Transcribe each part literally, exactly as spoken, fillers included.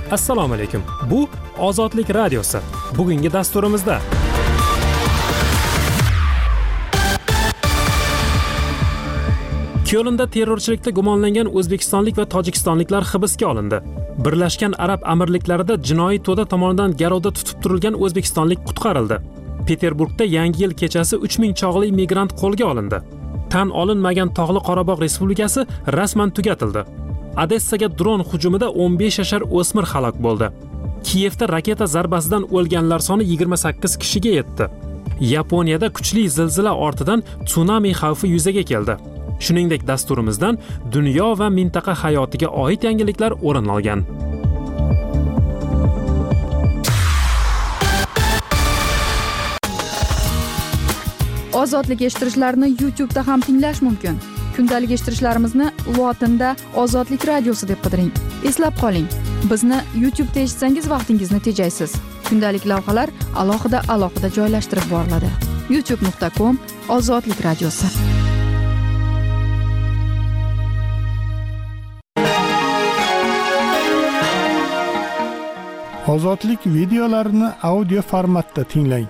Assalomu alaykum. Bu Ozodlik radiosi. Bugungi dasturimizda Kyolnda terrorchilikda gumonlangan o'zbekistonlik va tojikistonliklar hibsga olindi. Birlashgan Arab Amirliklarida jinoiy to'da tomonidan garovda tutib turilgan o'zbekistonlik qutqarildi. Peterburgda Yangi yil kechasi uch ming chog'li migrant qo'lga olindi. Tan olinmagan Tog'li Qorabog' Respublikasi rasman tugatildi. Odessaga dron hujumida o'n besh yashar o'smir halok bo'ldi. Kiyevda raketa zarbasidan o'lganlar soni yigirma sakkiz kishiga yetdi. Yaponiyada kuchli zilzila ortidan tsunami xavfi yuzaga keldi. Shuningdek, dasturimizdan dunyo va mintaqa hayotiga oid yangiliklar o'rin olgan. Ozodlik eshittirishlarni YouTube'da ham tinglash mumkin. Kundalik eshittirishlarimizni lotinda Ozodlik radiosi deb qidiring. Eslab qoling, bizni YouTube'da eshitsangiz vaqtingizni tejaysiz. Kundalik lavhalar alohida alohida joylashtirib boriladi. youtube nuqta com Ozodlik radiosi. Ozodlik videolarini audio formatda tinglang.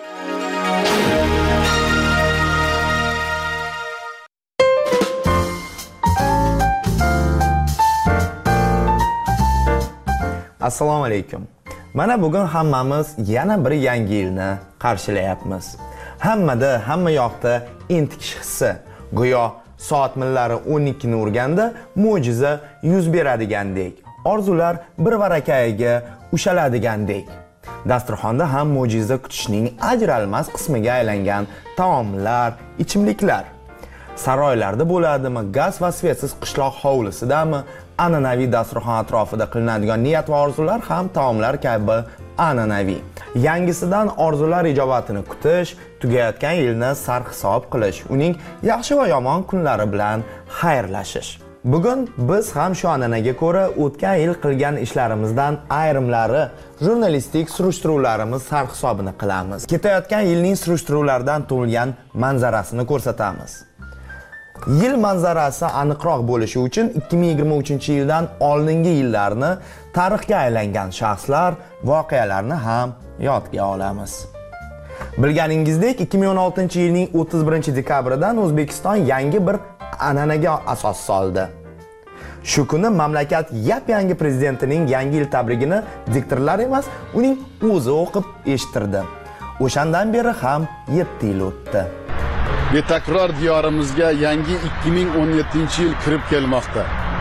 Assalomu alaykum. Mana bugun hammamiz yana bir yangi yilni qarshilayapmiz. Hammada, hamma yoqda intikish hissi. Go'yo soat millari o'n ikki ni urganda mo'jiza yuz beradigandek. Orzular bir varakayiga ushaladigandek. Dasturxonda ham mo'jiza kutishning ajralmas qismiga aylangan taomlar, ichimliklar. Saroylarda bo'ladimi, gaz va svetsiz qishloq hovlisidami, an'anaviy dasturxon atrofida qilinadigan niyat va orzular ham taomlar kabi an'anaviy. Yangisidan orzular ijobatini kutish, tugayotgan yilni sarhisob qilish, uning yaxshi va yomon kunlari bilan xayrlashish. Bugun biz ham shu an'anaga ko'ra o'tgan yil qilgan ishlarimizdan ayrimlari jurnalistik surishtiruvlarimiz sarhisobini qilamiz. Ketayotgan yilning surishtiruvlaridan tug'ilgan manzarasini ko'rsatamiz. Yil manzarasi aniqroq bo'lishi uchun ikki ming yigirma uchinchi yildan oldingi yillarni, tarixga aylangan shaxslar, voqealarni ham yodga olamiz. Bilganingizdek, ikki ming o'n oltinchi yilning o'ttiz birinchi dekabridan O'zbekiston yangi bir an'anaga asos soldi. Shu kuni mamlakat yap-yangi prezidentining yangi yil tabrigini diktorlar emas, uning o'zi o'qib eshittirdi. O'shandan beri ham yetti yil o'tdi. Betakror diyorimizga yangi ikki ming o'n yettinchi yil kirib kelmoqda.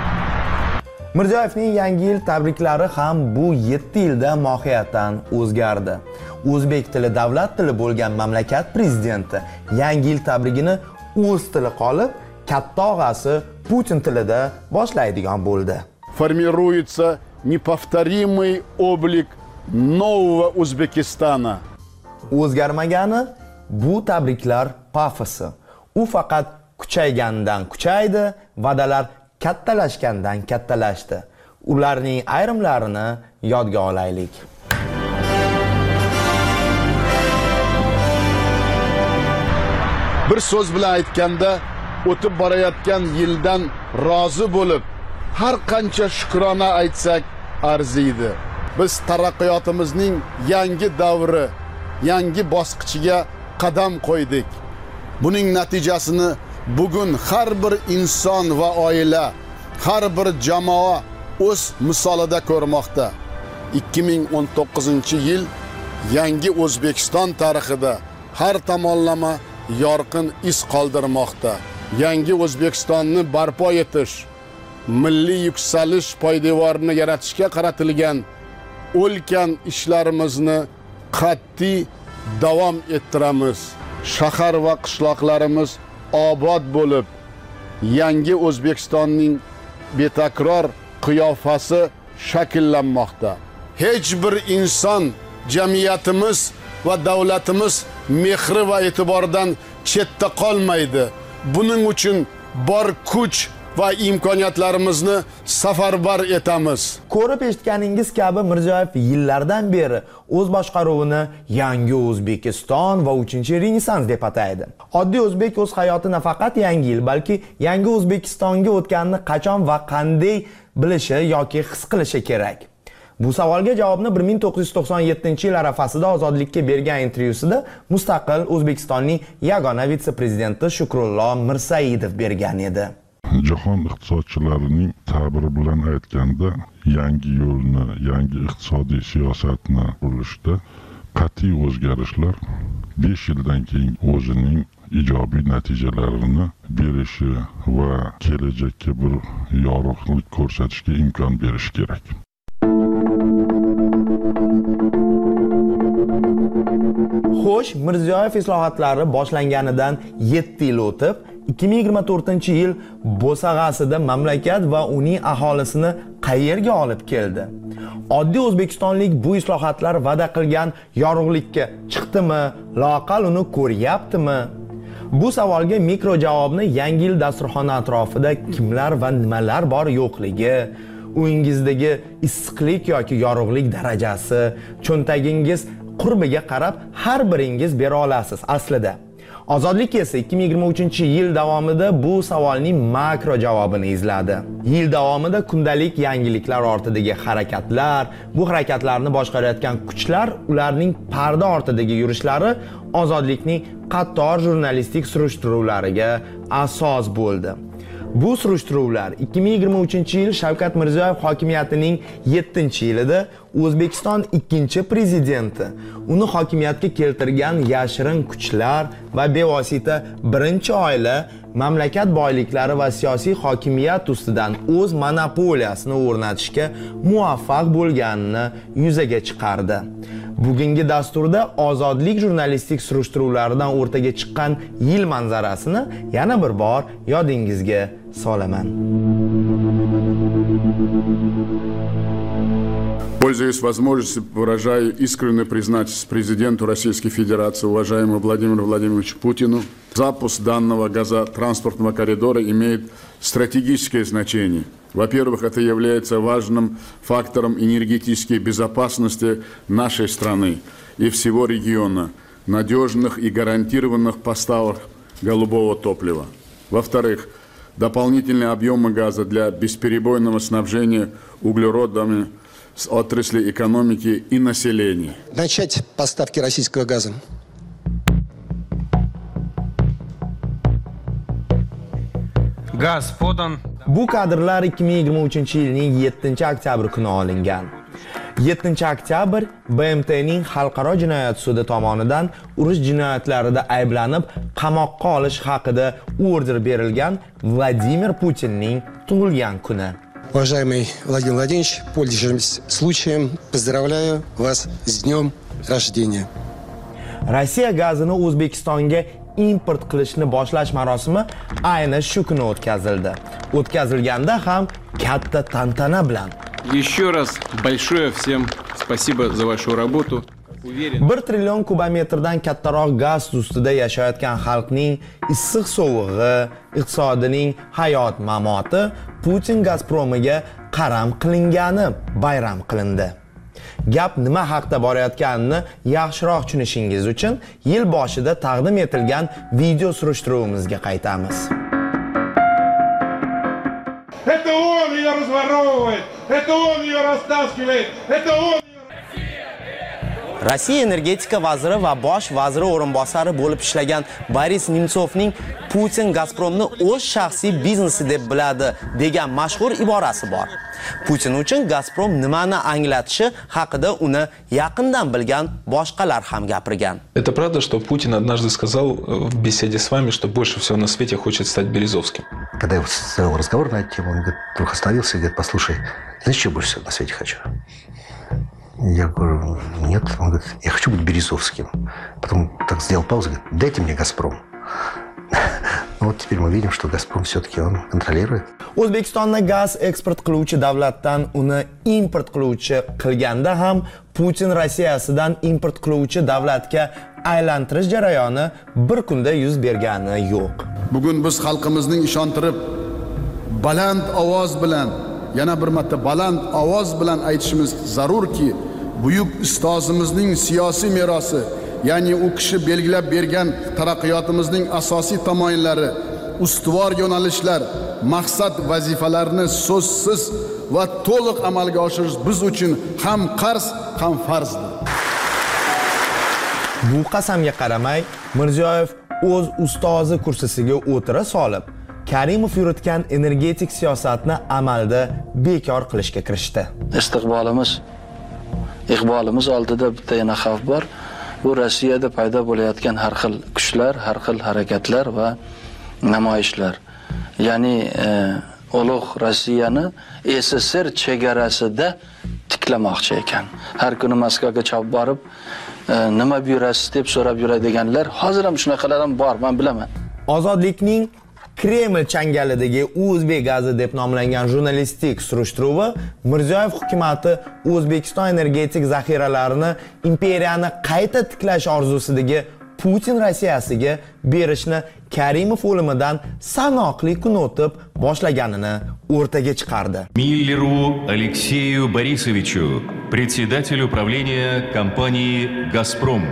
Mirziyoyevning yangi yil tabriklari ham bu yetti yilda mohiyatan o'zgardi. O'zbek tili davlat tili bo'lgan mamlakat prezidenti yangi yil tabrigini o'z tili qolib, katta og'asi Putin tilida boshlaydigan bo'ldi. Формируется неповторимый облик нового O'zbekistona. O'zgarmagani bu tabriklar pafosi. U faqat kuchaygandan kuchaydi, va'dalar kattalashgandan kattalashdi. Ularning ayrimlarini yodga olaylik. Bir so'z bilan aytganda, o'tib borayotgan yildan rozi bo'lib, har qancha shukrona aytsak arziydi. Biz taraqqiyotimizning yangi davri, yangi bosqichiga qadam qo'ydik. Buning natijasini bugun har bir inson va oila, har bir jamoa o'z misolida ko'rmoqda. ikki ming o'n to'qqizinchi yil yangi O'zbekiston tarixida har tomonlama yorqin iz qoldirmoqda. Yangi O'zbekistonni barpo etish, milliy yuksalish poydevorini yaratishga qaratilgan ulkan ishlarimizni qat'iy davom ettiramiz. Shahar va qishloqlarimiz obod bo'lib, yangi O'zbekistonning betakror qiyofasi shakllanmoqda. Hech bir inson, jamiyatimiz va davlatimiz mehri va e'tiboridan chetda qolmaydi. Buning uchun bor kuch va imkoniyatlarimizni safarbar etamiz. Ko'rib eshitganingiz kabi Mirziyoyev yillardan beri o'z boshqaruvini yangi O'zbekiston va uchinchi Renessans deb ataydi. Oddiy o'zbek o'z hayoti nafaqat yangi yil, balki yangi O'zbekistonga o'tganini qachon va qanday bilishi yoki his qilishi kerak. Bu savolga javobni bir ming to'qqiz yuz to'qson yettinchi yil arafasida Ozodlikka bergan intervyusida mustaqil O'zbekistonning yagona vitse-prezidenti Shukrullo Mirsaidov bergan edi. Jahon iqtisodchilarining ta'biri bilan aytganda, yangi yo'lni, yangi iqtisodiy siyosatni qurishda qat'iy o'zgarishlar besh yildan keyin o'zining ijobiy natijalarini berishi va kelajakka bir yorug'lik ko'rsatishga imkon berishi kerak. Xo'sh, Mirziyoyev islohotlari boshlanganidan yetti yil o'tib, ikki ming yigirma to'rtinchi yil bo'sag'asida mamlakat va uning aholisini qayerga olib keldi? Oddiy o'zbekistonlik bu islohotlar va'da qilgan yorug'likka chiqdimi, loaqal uni ko'ryaptimi? Bu savolga mikro javobni Yangi yil dasturxoni atrofida kimlar va nimalar bor yo'qligi, uyingizdagi issiqlik yoki yorug'lik darajasi, cho'ntagingiz qurbiga qarab har biringiz bera olasiz aslida. Ozodlik esa ikki ming yigirma uchinchi yil davomida bu savolning makro javobini izladi. Yil davomida kundalik yangiliklar ortidagi harakatlar, bu harakatlarni boshqarayotgan kuchlar, ularning parda ortidagi yurishlari ozodlikning qator jurnalistik surishtiruvlariga asos bo'ldi. Bu surishtiruvlar ikki ming yigirma uchinchi yil Shavkat Mirziyoyev hokimiyatining yettinchi yilida O'zbekiston ikkinchi prezidenti uni hokimiyatga keltirgan yashirin kuchlar va bevosita birinchi oila mamlakat boyliklari va siyosiy hokimiyat ustidan o'z monopoliyasini o'rnatishga muvaffaq bo'lganini yuzaga chiqardi. Bugungi dasturda ozodlik jurnalistik surishtiruvlaridan o'rtaga chiqqan yil manzarasini yana bir bor yodingizga solaman. Пользуясь возможностью, выражаю искреннюю признательность президенту Российской Федерации, уважаемому Владимиру Владимировичу Путину. Запуск данного газотранспортного коридора имеет стратегическое значение. Во-первых, это является важным фактором энергетической безопасности нашей страны и всего региона, надежных и гарантированных поставок голубого топлива. Во-вторых, дополнительные объемы газа для бесперебойного снабжения углеродами с отрасли экономики и населения. Начать поставки российского газа. Gaz podan. Bu kadrlar ikki ming yigirma uchinchi yilning yettinchi oktyabr kuni olingan. yettinchi oktyabr B M T'ning Xalqaro jinoyat sudi tomonidan urush jinoyatlarida ayblanib qamoqqa olish haqida order berilgan Vladimir Putinning tug'ilgan kuni. Уважаемый Владимир Владимирович, пользуясь случаем, поздравляю вас с днем рождения. Rossiya gazini O'zbekistonga import qilishni boshlash marosimi ayni shu kuni o'tkazildi. O'tkazilganda ham katta tantana bilan. Еще раз большое всем спасибо за вашу работу. bir trillion kubometrdan kattaroq gaz ustida yashayotgan xalqning issiq sovug'i, iqtisodining hayot mamoti Putin Gazpromiga qaram qilingani bayram qilindi. Gap nima haqda borayotganini yaxshiroq tushunishingiz uchun yil boshida taqdim etilgan video surishtiruvimizga qaytamiz. Это он ее разворовывает, это он ее растаскивает, это он... Rossiya energetika vaziri va bosh vaziri o'rinbosari bo'lib ishlagan Boris Nemtsovning Putin Gazpromni o'z shaxsiy biznesi deb biladi degan mashhur iborasi bor. Putin uchun Gazprom nimani anglatishi haqida uni yaqindan bilgan boshqalar ham gapirgan. Это правда, что Путин однажды сказал в беседе с вами, что больше всего на свете хочет стать Березовским? Когда я сделал разговор на эту тему, он говорит, вдруг остановился и говорит: послушай, знаешь, что больше всего на свете хочу? Я говорю: нет. Он говорит: я хочу быть Березовским. Потом так сделал паузу, говорит: дайте мне Газпром. Ну вот теперь мы видим, что Газпром все-таки он контролирует. O'zbekistonni gaz eksport qiluvchi davlatdan uni import qiluvchi qilganda ham Putin Rossiyasidan import qiluvchi davlatga aylantirish jarayoni bir kunda yuz bergani yo'q. Bugun biz xalqimizning ishontirib, baland ovoz bilan, yana bir marta baland ovoz bilan aytishimiz zarurki, buyuk ustozimizning siyosiy merosi, ya'ni u kishi belgilab bergan taraqqiyotimizning asosiy tamoyillari, ustuvor yo'nalishlar, maqsad vazifalarini so'zsiz va to'liq amalga oshirish biz uchun ham qarz, ham farzdir. Bu qasamga qaramay, Mirziyoyev o'z ustozi kursisiga o'tira solib, Karimov yuritgan energetik siyosatni amalda bekor qilishga kirishdi. Istiqbolimiz, iqbolimiz oldida bitta yana xavf bor. Bu Rossiyada paydo bo'layotgan har xil kuchlar, har xil harakatlar va namoyishlar. Ya'ni e, ulug' Rossiyani S S R chegarasida tiklamoqchi ekan. Har kuni Moskvaga chopib borib, e, nima buyurasiz deb so'rab yuradiganlar hozir ham shunaqalar ham bor, men bilaman. Ozodlikning Kreml changalidagi O'zbek gazi deb nomlangan jurnalistik surishtiruvi Mirziyoyev hukumatı O'zbekiston energetik zaxiralarini imperiyani qayta tiklash orzusidagi Putin Rossiyasiga berishni Karimov o'limidan sanoqli kun o'tib boshlaganini o'rtaga chiqardi. Миллеру Алексею Борисовичу, председателю правления компании «Газпром».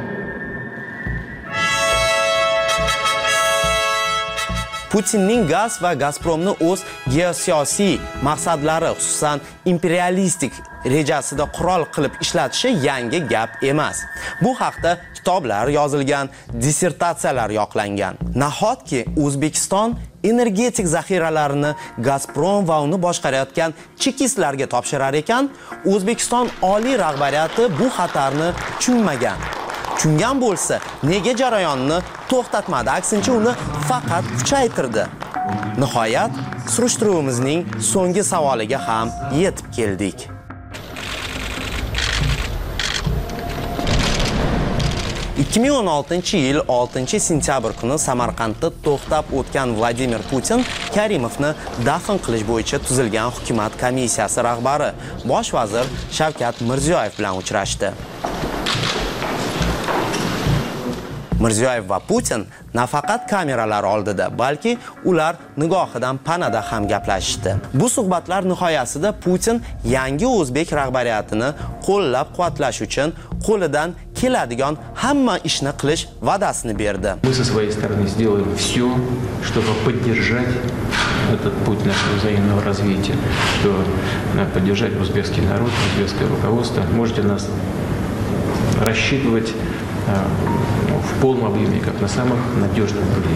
Putinning gaz va Gazpromni o'z geosiyosiy maqsadlari, xususan imperialistik rejasida qurol qilib ishlatishi yangi gap emas. Bu haqda kitoblar yozilgan, dissertatsiyalar yoqlangan. Nahotki O'zbekiston energetik zaxiralarini Gazprom va uni boshqarayotgan chekistlarga topshirar ekan, O'zbekiston oliy rahbariyati bu xatarni tushunmagan. Tushungan bo'lsa, nega jarayonni to'xtatmadi, aksincha uni faqat kuchaytirdi. Nihoyat, surishtiruvimizning so'nggi savoliga ham yetib keldik. ikki ming o'n oltinchi yil oltinchi sentyabr kuni Samarqandda to'xtab o'tgan Vladimir Putin Karimovni dafn qilish bo'yicha tuzilgan hukumat komissiyasi rahbari bosh vazir Shavkat Mirziyoyev bilan uchrashdi. Mirziyoyev va Putin nafaqat kameralar oldida, balki ular nigohidan panada ham gaplashishdi. Bu suhbatlar nihoyasida Putin yangi o'zbek rahbariyatini qo'llab-quvvatlash uchun qo'lidan keladigan hamma ishni qilish va'dasini berdi. Мы со своей стороны сделаем все, чтобы поддержать этот путь нашего взаимного развития, что поддержать узбекский народ, узбекское руководство. Можете нас рассчитывать в полном объеме, как на самых надежных людей.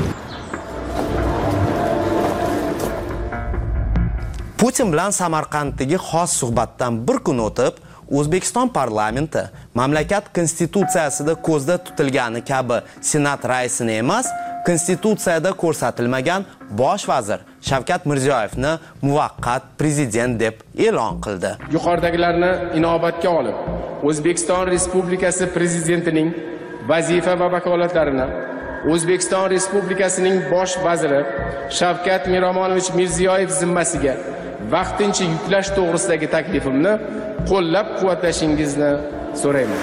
Putin bilan Samarqanddagi xos suhbatdan bir kun o'tib, O'zbekiston parlamenti mamlakat konstitutsiyasida ko'zda tutilgani kabi senat raisini emas, konstitutsiyada ko'rsatilmagan bosh vazir Shavkat Mirziyoyevni muvaqqat prezident deb e'lon qildi. Yuqoridagilarni inobatga olib, O'zbekiston Respublikasi prezidentining vazifa va vakolatlarini O'zbekiston Respublikasining bosh vaziri Shavkat Miromonovich Mirziyoyev zimmasiga vaqtincha yuklash to'g'risidagi taklifimni qo'llab-quvvatlashingizni so'rayman.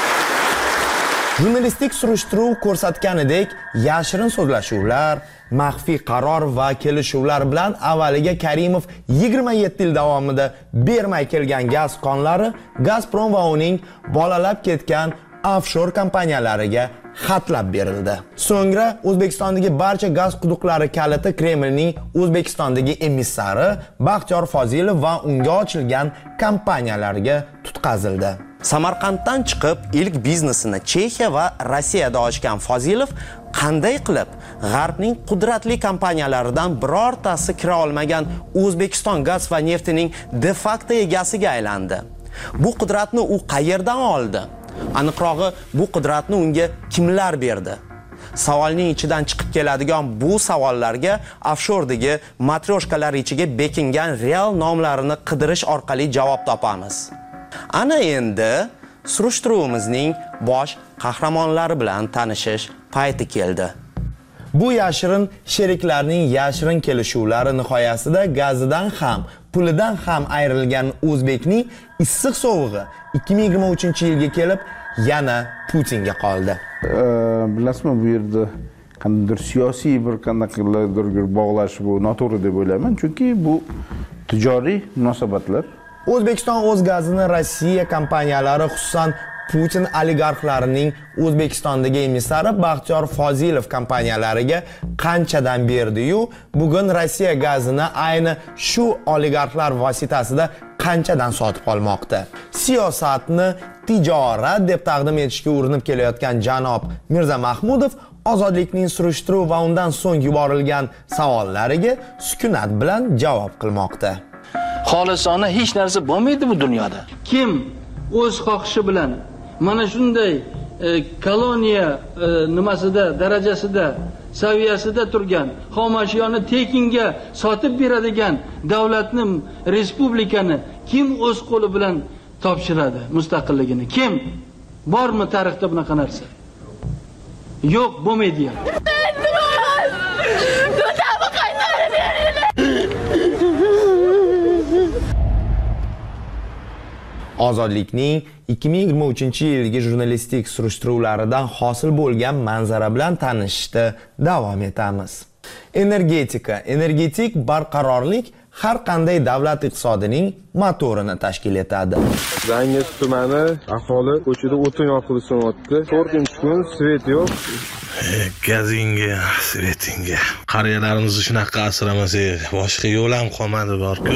Jurnalistik surishtiruv ko'rsatganidek, yashirin so'zlashuvlar, maxfiy qaror va kelishuvlar bilan avvaliga Karimov yigirma yetti yil davomida bermay kelgan gaz konlari Gazprom va uning bolalab ketgan offshore kompaniyalariga xatlab berildi. So'ngra O'zbekistondagi barcha gaz quduqlari kaliti Kremlning O'zbekistondagi emissari Baxtiyor Fozilov va unga ochilgan kompaniyalarga tutqazildi. Samarqanddan chiqib ilk biznesini Chexiya va Rossiyada ochgan Fozilov qanday qilib G'arbning qudratli kompaniyalaridan birortasi kira olmagan O'zbekiston gaz va neftining de facto egasiga aylandi? Bu qudratni u qayerdan oldi? Aniqrog'i, bu qudratni unga kimlar berdi? Savolning ichidan chiqib keladigan bu savollarga offshordagi matryoshkalar ichiga bekingan real nomlarini qidirish orqali javob topamiz. Ana endi surishtiruvimizning bosh qahramonlari bilan tanishish payti keldi. Bu yashirin sheriklarning yashirin kelishuvlari nihoyasida gazidan ham, pulidan ham ayrilgan o'zbekning issiq sovug'i ikki ming yigirma uchinchi yilga kelib yana Putinga qoldi. Bilasizmi, bu yerda qandaydir siyosiy bir qandaydir bog'lash bu noto'g'ri deb o'ylayman, chunki bu tijoriy munosabatlar. O'zbekiston o'z gazini Rossiya kompaniyalari, xususan Putin oligarxlarining O'zbekistondagi emissari Baxtiyor Fozilov kompaniyalariga qanchadan berdi-yu, bugun Rossiya gazini ayni shu oligarxlar vositasida qanchadan sotib olmoqda. Siyosatni tijorat deb taqdim etishga urinib kelayotgan janob Mirza Mahmudov ozodlikning surishtiruv va undan so'ng yuborilgan savollariga sukunat bilan javob qilmoqda. Xolisona hech narsa bo'lmaydi bu dunyoda. Kim o'z xohishi bilan mana shunday e, koloniya e, nimasida, darajasida, saviyasida turgan xomashyoni tekinga sotib beradigan davlatni, respublikani kim o'z qo'li bilan topshiradi mustaqilligini? Kim? Bormi tarixda bunaqa narsa? Yo'q, bo'lmaydi ham. Ozodlikning ikki ming yigirma uchinchi yilgi jurnalistik surishtiruvlaridan hosil bo'lgan manzara bilan tanishishda davom etamiz. Energetika, energetik barqarorlik har qanday davlat iqtisodining motorini tashkil etadi. Zangiz tumani aholi ko'chada o'tin yoqib so'notdi. to'rtinchi kun svet yo'q. Gazinga, svetinga. Qariyalarimizni shunaqa asramasak, boshqa yo'l ham qolmadi bor-ku.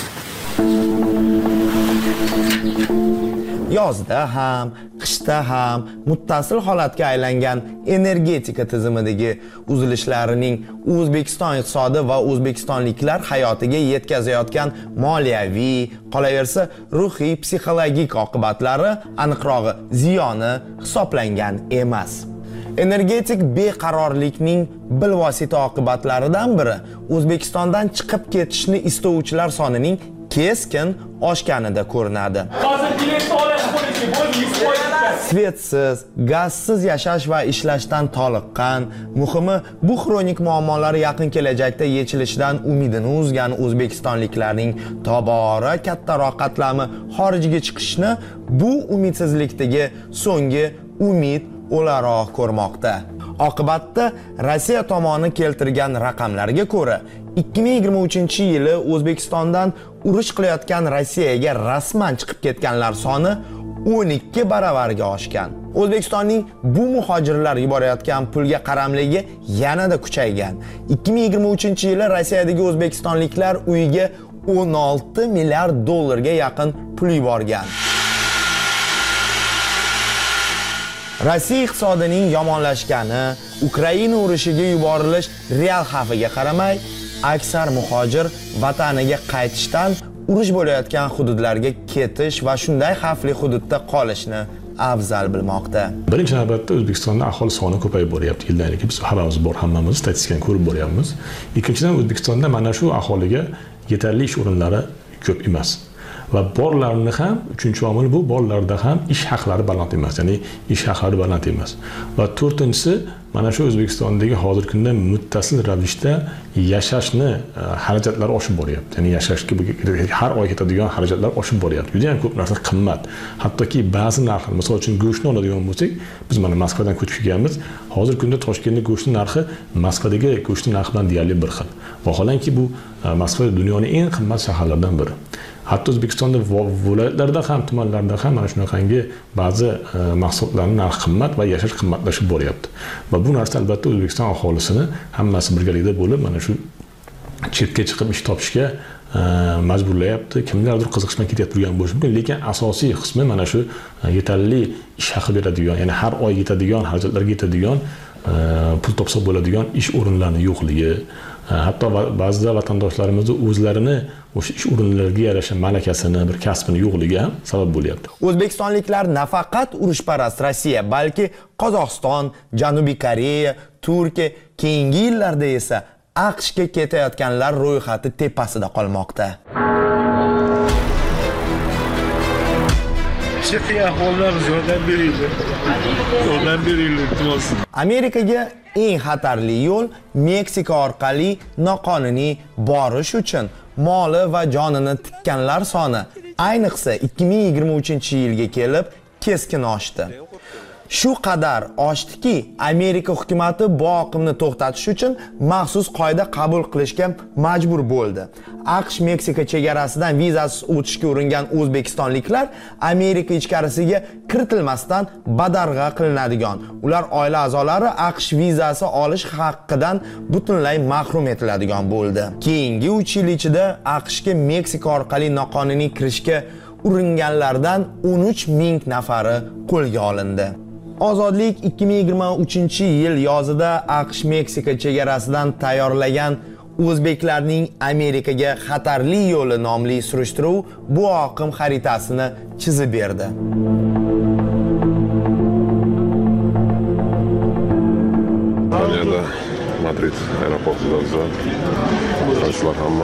Yozda ham, qishda ham muttasil holatga aylangan energetika tizimidagi uzilishlarning O'zbekiston iqtisodi va o'zbekistonliklar hayotiga yetkazayotgan moliyaviy, qolaversa ruhiy, psixologik oqibatlari, aniqrog'i ziyoni hisoblangan emas. Energetik beqarorlikning bilvosita oqibatlaridan biri O'zbekistondan chiqib ketishni istovchilar sonining keskin oshganida ko'rinadi. Svetsiz, gazsiz yashash va ishlashdan toliqqan, muhimi bu xronik muammolar yaqin kelajakda yechilishidan umidini uzgan o'zbekistonliklarning tobora kattaroq qatlami xorijga chiqishni bu umidsizlikdagi so'nggi umid o'laroq ko'rmoqda. Oqibatda Rossiya tomoni keltirgan raqamlarga ko'ra, ikki ming yigirma uchinchi yili O'zbekistondan urush qilayotgan Rossiyaga rasman chiqib ketganlar soni o'n ikki baravarga oshgan. O'zbekistonning bu muhojirlar yuborayotgan pulga qaramligi yanada kuchaygan. ikki ming yigirma uchinchi yili Rossiyadagi o'zbekistonliklar uyiga o'n olti milliard dollarga yaqin pul yuborgan. Rossiya iqtisodining yomonlashgani, Ukraina urushiga yuborilish real xavfiga qaramay, aksar muhojir vataniga qaytishdan urush bo'layotgan hududlarga ketish va shunday xavfli hududda qolishni afzal bilmoqda. Birinchi navbatda O'zbekistonda aholi soni ko'payib boryapti. Yildan-yilga biz hammamiz bor, hammamiz statistikani ko'rib boryapmiz. Ikkinchidan, O'zbekistonda mana shu aholiga yetarli ish o'rinlari ko'p emas. Va borlarni ham, uchinchi omil bu, borlarda ham ish haqlari baland emas, ya'ni ish haqlari baland emas. Va to'rtinchisi, mana shu O'zbekistondagi hozirgi kunda muttasil ravishda yashashni xarajatlari oshib boryapti. Ya'ni yashashga har oy ketadigan xarajatlar oshib boryapti. Juda ham ko'p narsa qimmat. Hattoki ba'zi narxlar, masalan uchun go'shtni oladigan bo'lsak, biz mana Moskvadan ko'chib kelganmiz. Hozirgi kunda Toshkentda go'shtning narxi Moskvadagi go'shtning narxi bilan deyarli bir xil. Vaholanki bu Moskva dunyoning eng qimmat shaharlaridan biri. Hatto O'zbekistonda viloyatlarda ham, tumanlarda ham mana shunaqangi ba'zi mahsulotlarning narxi qimmat va yashash qimmatlashib boryapti. Va bu narsa albatta O'zbekiston aholisini hammasi birgalikda bo'lib mana shu chetga chiqib ish topishga majburlayapti. Kimlardir qiziqishdan ketib turgan bo'lishi mumkin, lekin asosiy qismi mana shu yetarli ish haqi beradigan, ya'ni har oy yetadigan, xarajatlarga yetadigan, pul topsa bo'ladigan ish o'rinlarining yo'qligi, hatto ba'zida vatandoshlarimizni o'zlarini o'sha ish o'rinlariga yarasha malakasini, bir kasbini yo'qligi ham sabab bo'lyapti. O'zbekistonliklar nafaqat urushparast Rossiya, balki Qozog'iston, Janubiy Koreya, Turkiya, keyingi yillarda esa AQShga ketayotganlar ro'yxati tepasida qolmoqda. yordam beringlar. Yordam beringlar, iltimos. Amerikaga eng xatarli yo'l Meksika orqali noqonuniy borish uchun moli va jonini tikkanlar soni ayniqsa ikki ming yigirma uchinchi yilga kelib keskin oshdi. Shu qadar oshdiki, Amerika hukumatı bu oqimni to'xtatish uchun maxsus qoida qabul qilishga majbur bo'ldi. AQSh Meksika chegarasidan vizasiz o'tishga uringan o'zbekistonliklar Amerika ichkarisiga kiritilmasdan badarg'a qilinadigan. Ular oila a'zolari AQSh vizasi olish haqqidan butunlay mahrum etiladigan bo'ldi. Keyingi uch yil ichida AQShga Meksika orqali noqonuniy kirishga uringanlardan o'n uch ming nafari qo'lga olindi. Ozodlik ikki ming yigirma uchinchi yil yozida AQSh Meksika chegarasidan tayyorlagan O'zbeklarning Amerikaga xatarli yo'li nomli surishtiruv bu oqim xaritasini chizib berdi. Italiyada Madrid aeroportida yo'lovchilar hamma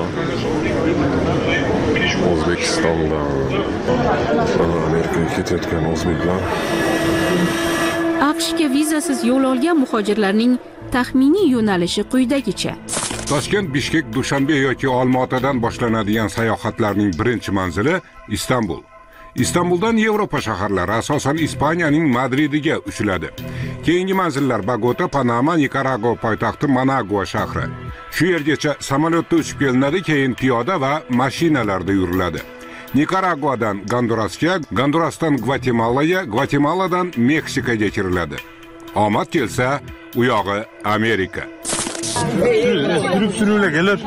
O'zbekistondan Amerikaga ketayotgan o'zbeklar. AQShga vizasiz yo'l olgan muhojirlarning taxminiy yo'nalishi quyidagicha. Toshkent, Bishkek, Dushanbe yoki Olmaotadan boshlanadigan sayohatlarning birinchi manzili Istanbul. Istanbuldan Yevropa shaharlari asosan Ispaniyaning Madridiga uchiladi. Keyingi manzillar Bogota, Panama, Nikaragua poytaxti Managua shahri. Shu yergacha samolyotda uchib kelinadi, keyin piyoda va mashinalarda yuriladi. Nikaraguadan Gondurasga, Gondurasdan Gvatemalaga, Gvatemaladan Meksikaga kiriladi. Omad kelsa, u yog'i Amerika. Turib suruvlar kelar.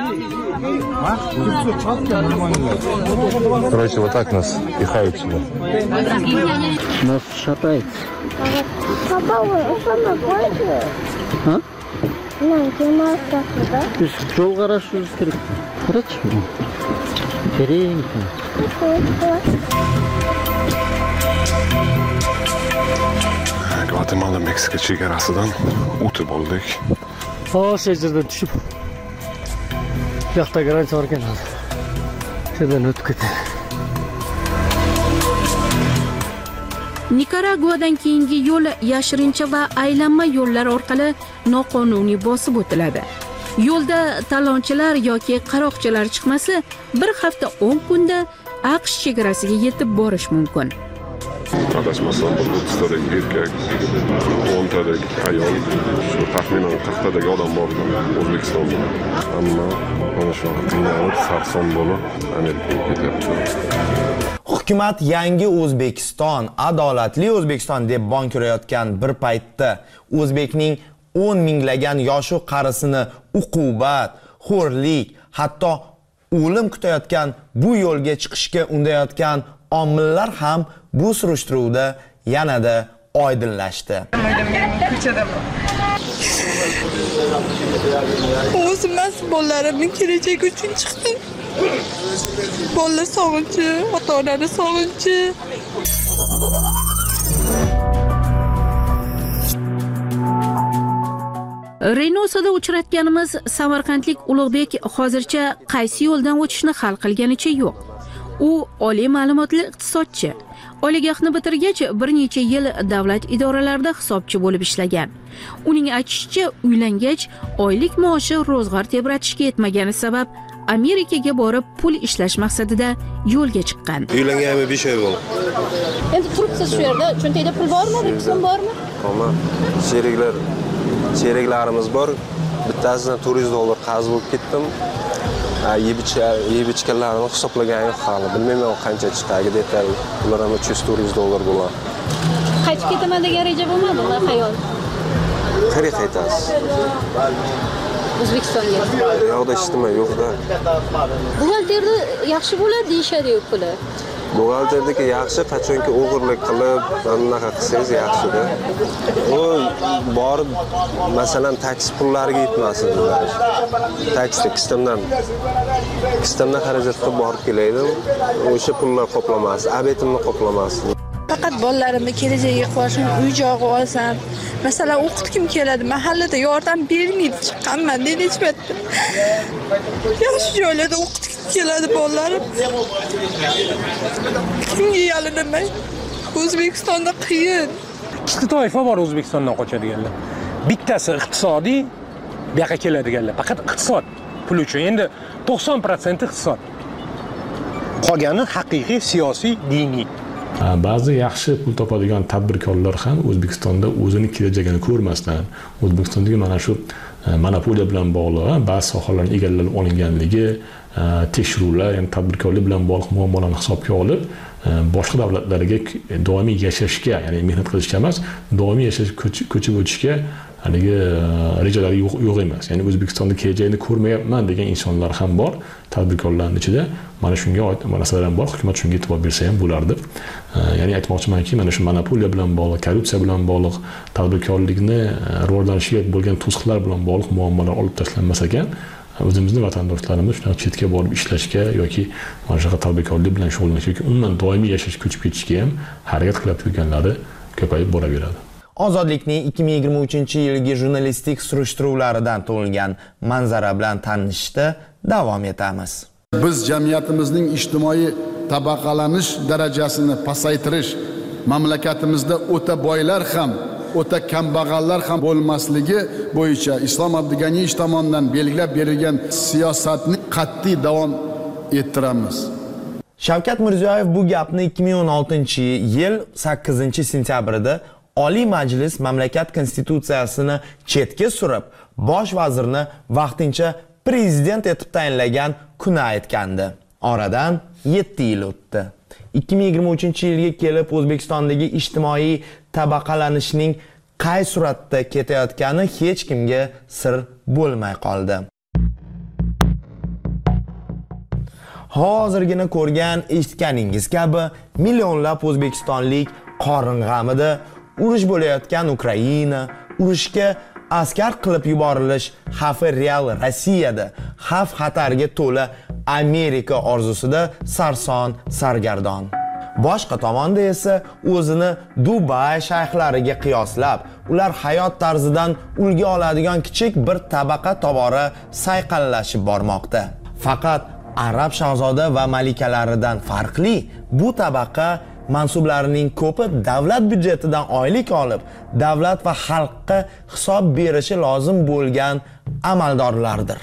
Короче, вот так нас пихают сюда. Нас шатает. Папа, он самый большой. А? Нет, не может да? То есть жол хорошо керек. Хорошо. Теренько. Gvatemala Meksika chegarasidan o'tib oldik. O'sha yerdan tushib. Bu yoqda granicha bor ekan. Shundan o'tib ketdik. Nikaraguadan keyingi yo'l yashirincha va aylanma yo'llar orqali noqonuniy bosib o'tiladi. Yo'lda talonchilar yoki qaroqchilar chiqmasa, bir hafta o'n kunda AQSh chegarasiga yetib borish mumkin. Adashmasam, bir o'ttiztadek erkak, o'ntadek ayol, shu taxminan qirqtadek odam bor O'zbekistonda. Hamma mana shu qiynalib, sarson bo'lib Amerikaga ketyapti. Hukumat yangi O'zbekiston, adolatli O'zbekiston deb bong ko'rayotgan bir paytda O'zbekning o'n minglagan yoshu qarisini uqubat, xo'rlik, hatto o'lim kutayotgan bu yo'lga chiqishga undayotgan omillar ham bu surishtiruvda yanada oydinlashdi. O'zimiz bolalarimni kelajagi uchun chiqdim. Bolalar sog'inchi, ota-onalar sog'inchi. Reynosada uchratganimiz samarqandlik Ulug'bek hozircha qaysi yo'ldan o'tishni hal qilganicha yo'q. U oliy ma'lumotli iqtisodchi. Oliygohni bitirgach, bir necha yil davlat idoralarida hisobchi bo'lib ishlagan. Uning aytishicha, uylangach, oylik maoshi ro'zg'or tebratishga yetmagani sabab Amerikaga borib pul ishlash maqsadida yo'lga chiqqan. Uylanganimga besh oy bo'ldi. Endi turibsiz shu yerda, cho'ntakda pul bormi, so'm bormi? Qolma. Sheriklar, sheriklarimiz bor. Bittasidan to'rt yuz dollar qarz bo'lib ketdim. Yeb ichganlarini hisoblagan yo'q hali. Bilmayman qancha chiqadi detal. Ular ham uch yuz to'rt yuz dollar bo'ladi. Qaytib ketaman degan reja bo'lmadimi, xayol? Qayerga qaytasiz? O'zbekistonga. Yo'qda ishtimay yo'qda. Buxgalterda yaxshi bo'ladi deyishadi-ku puli. Buxgalterdagi yaxshi, qachonki o'g'irlik qilib, anaqa qilsangiz yaxshida. U borib, masalan, taksi pullariga yetmasin dedilar. Taksi kistamdan kistamdan xarajat qilib borib kelaydim. O'sha pullar qoplamas, abetimni qoplamas. Faqat bolalarimni kelajagiga qo'shib uy joyi olsam, masalan, o'qitgim keladi, mahallada yordam bermaydi, chiqqanman dedi aytibdi. Yaxshi joylarda o'qitgim keladi bolalarim. Kimga yalinaman? O'zbekistonda qiyin. Ikkita toifa bor O'zbekistondan qochadiganlar. Bittasi iqtisodiy, bu yoqqa keladiganlar. Faqat iqtisod pul uchun. Endi to'qson foiz iqtisod. Qolgani haqiqiy siyosiy, diniy. Ba'zi yaxshi pul topadigan tadbirkorlar ham O'zbekistonda o'zini kelajagini ko'rmasdan, O'zbekistondagi mana shu monopoliya bilan bog'liq ba'zi sohalarning egallab olinganligi, tekshiruvlar, ya'ni tadbirkorlik bilan bog'liq muammolarni hisobga olib, boshqa davlatlarga doimiy yashashga, ya'ni mehnat qilishga emas, doimiy yashash ko'chib o'tishga haligi rejalari yo'q yo'q emas. Ya'ni O'zbekistonda kelajagini ko'rmayapman degan insonlar ham bor. Tadbirkorlarning ichida mana shunga oid masalalar ham bor. Hukumat shunga e'tibor bersa ham bo'lardi. Ya'ni aytmoqchimanki, mana shu monopoliya bilan bog'liq, korrupsiya bilan bog'liq, tadbirkorlikni rivojlanishiga bo'lgan to'siqlar bilan bog'liq muammolar olib tashlanmas ekan, o'zimizning vatandoshlarimiz shunaqa chetga borib ishlashga yoki mana shunaqa tadbirkorlik bilan shug'ullanishga yoki umuman doimiy yashash ko'chib ketishga ham harakat qilib yurganlari ko'payib boraveradi. Ozodlikning ikki ming yigirma uchinchi yilgi jurnalistik surishtiruvlaridan to'lgan manzara bilan tanishishda davom etamiz. Biz jamiyatimizning ijtimoiy tabaqalanish darajasini pasaytirish, mamlakatimizda o'ta boylar ham, o'ta kambag'allar ham bo'lmasligi bo'yicha Islom Abdug'aniyevich tomonidan belgilab berilgan siyosatni qat'iy davom ettiramiz. Shavkat Mirziyoyev bu gapni ikki ming o'n oltinchi yil sakkizinchi sentyabrida Oliy Majlis mamlakat konstitutsiyasini chetga surib, bosh vazirni vaqtincha prezident etib tayinlagan kuni aytgandi. Oradan yetti yil o'tdi. ikki ming yigirma uchinchi yilga kelib O'zbekistondagi ijtimoiy tabaqalanishning qay suratda ketayotgani hech kimga sir bo'lmay qoldi. Hozirgina ko'rgan, eshitganingiz kabi millionlab o'zbekistonlik qorin g'amida urush bo'layotgan Ukraina, urushga askar qilib yuborilish xavfi real Rossiyada, xavf xatarga to'la Amerika orzusida sarson sargardon. Boshqa tomonda esa o'zini Dubay shayxlariga qiyoslab, ular hayot tarzidan ulgu oladigan kichik bir tabaqa tobora sayqallashib bormoqda. Faqat arab shahzoda va malikalaridan farqli, bu tabaqa mansublarining ko'pi davlat byudjetidan oylik olib, davlat va xalqqa hisob berishi lozim bo'lgan amaldorlardir.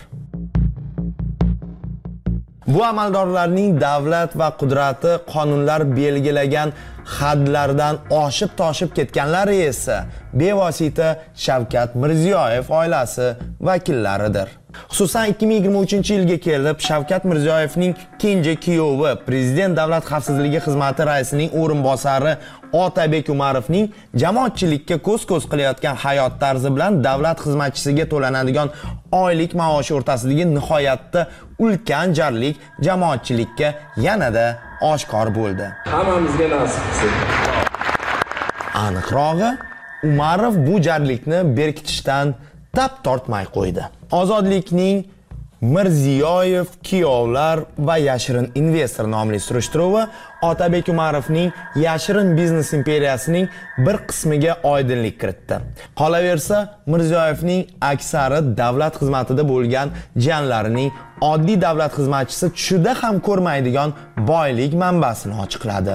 Bu amaldorlarning davlat va qudrati qonunlar belgilagan hadlardan oshib toshib ketganlari esa bevosita Shavkat Mirziyoyev oilasi vakillaridir. Xususan ikki ming yigirma uchinchi yilga kelib Shavkat Mirziyoyevning kenja kuyovi, Prezident Davlat xavfsizligi xizmati raisining o'rinbosari Otabek Umarovning jamoatchilikka ko'z-ko'z qilayotgan hayot tarzi bilan davlat xizmatchisiga to'lanadigan oylik maoshi o'rtasidagi nihoyatda ulkan jarlik jamoatchilikka yanada oshkor bo'ldi. Hammamizga nasib qilsin. Aniqrog'i, Umarov bu jarlikni berkitishdan tap tortmay qo'ydi. Ozodlikning Mirziyoyev kuyovlar va yashirin investor nomli surishtiruvi Otabek Umarovning yashirin biznes imperiyasining bir qismiga oydinlik kiritdi. Qolaversa, Mirziyoyevning aksari davlat xizmatida bo'lgan jiyanlarining oddiy davlat xizmatchisi tushida ham ko'rmaydigan boylik manbasini ochiqladi.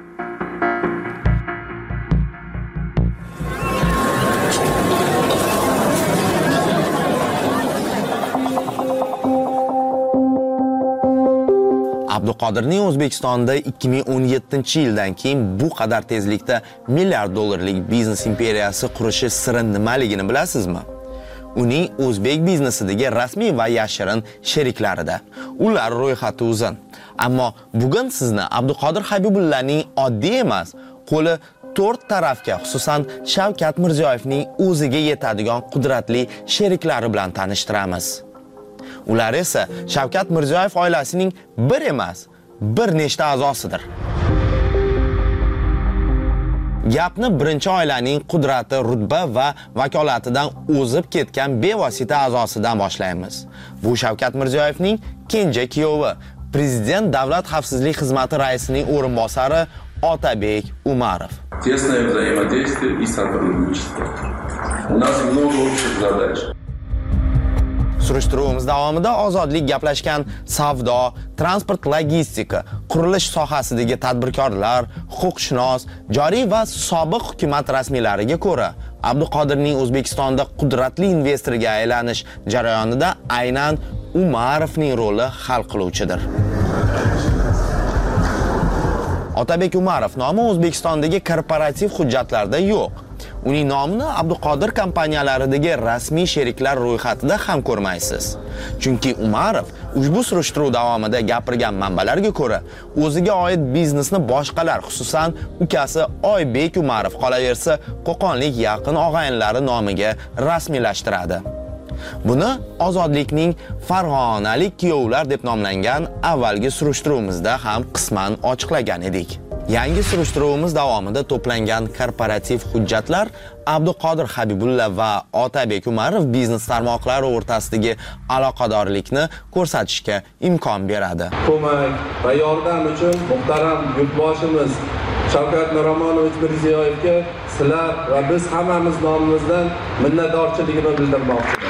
Abduqodirning O'zbekistonda ikki ming o'n yettinchi yildan keyin bu qadar tezlikda milliard dollarlik biznes imperiyasi qurishi siri nimaligini bilasizmi? Uning o'zbek biznesidagi rasmiy va yashirin sheriklarida. Ular ro'yxati uzun. Ammo bugun sizni Abduqodir Habibullaning oddiy emas, qo'li to'rt tarafga, xususan Shavkat Mirziyoyevning o'ziga yetadigan qudratli sheriklari bilan tanishtiramiz. Ular esa Shavkat Mirziyoyev oilasining bir emas, bir nechta a'zosidir. Gapni birinchi oilaning qudrati, rutba va vakolatidan o'zib ketgan bevosita a'zosidan boshlaymiz. Bu Shavkat Mirziyoyevning kenja kuyovi, Prezident Davlat xavfsizlik xizmati raisining o'rinbosari Otabek Umarov. Тесное взаимодействие и сотрудничество. У нас много общих задач. Surishtiruvimiz davomida ozodlik gaplashgan savdo, transport, logistika, qurilish sohasidagi tadbirkorlar, huquqshunos, joriy va sobiq hukumat rasmiylariga ko'ra, Abduqodirning O'zbekistonda qudratli investorga aylanish jarayonida aynan Umarovning roli hal qiluvchidir. Otabek Umarov nomi O'zbekistondagi korporativ hujjatlarda yo'q. Uning nomini Abduqodir kompaniyalaridagi rasmiy sheriklar ro'yxatida ham ko'rmaysiz. Chunki Umarov ushbu surishtiruv davomida gapirgan manbalarga ko'ra, o'ziga oid biznesni boshqalar, xususan ukasi Oybek Umarov qolaversa, Qo'qonlik yaqin og'ayinlari nomiga rasmiylashtiradi. Buni Ozodlikning Farg'onalik kuyovlar deb nomlangan avvalgi surishtiruvimizda ham qisman ochiqlagan edik. Yangi surishtiruvimiz davomida to'plangan korporativ hujjatlar Abduqodir Habibulla va Otabek Umarov biznes tarmoqlari o'rtasidagi aloqadorlikni ko'rsatishga imkon beradi. Ko'mak va yordam uchun muhtaram yurtboshimiz Shavkat Miromonovich Mirziyoyevga sizlar va biz hammamiz nomimizdan minnatdorchiligimni bildirmoqchiman.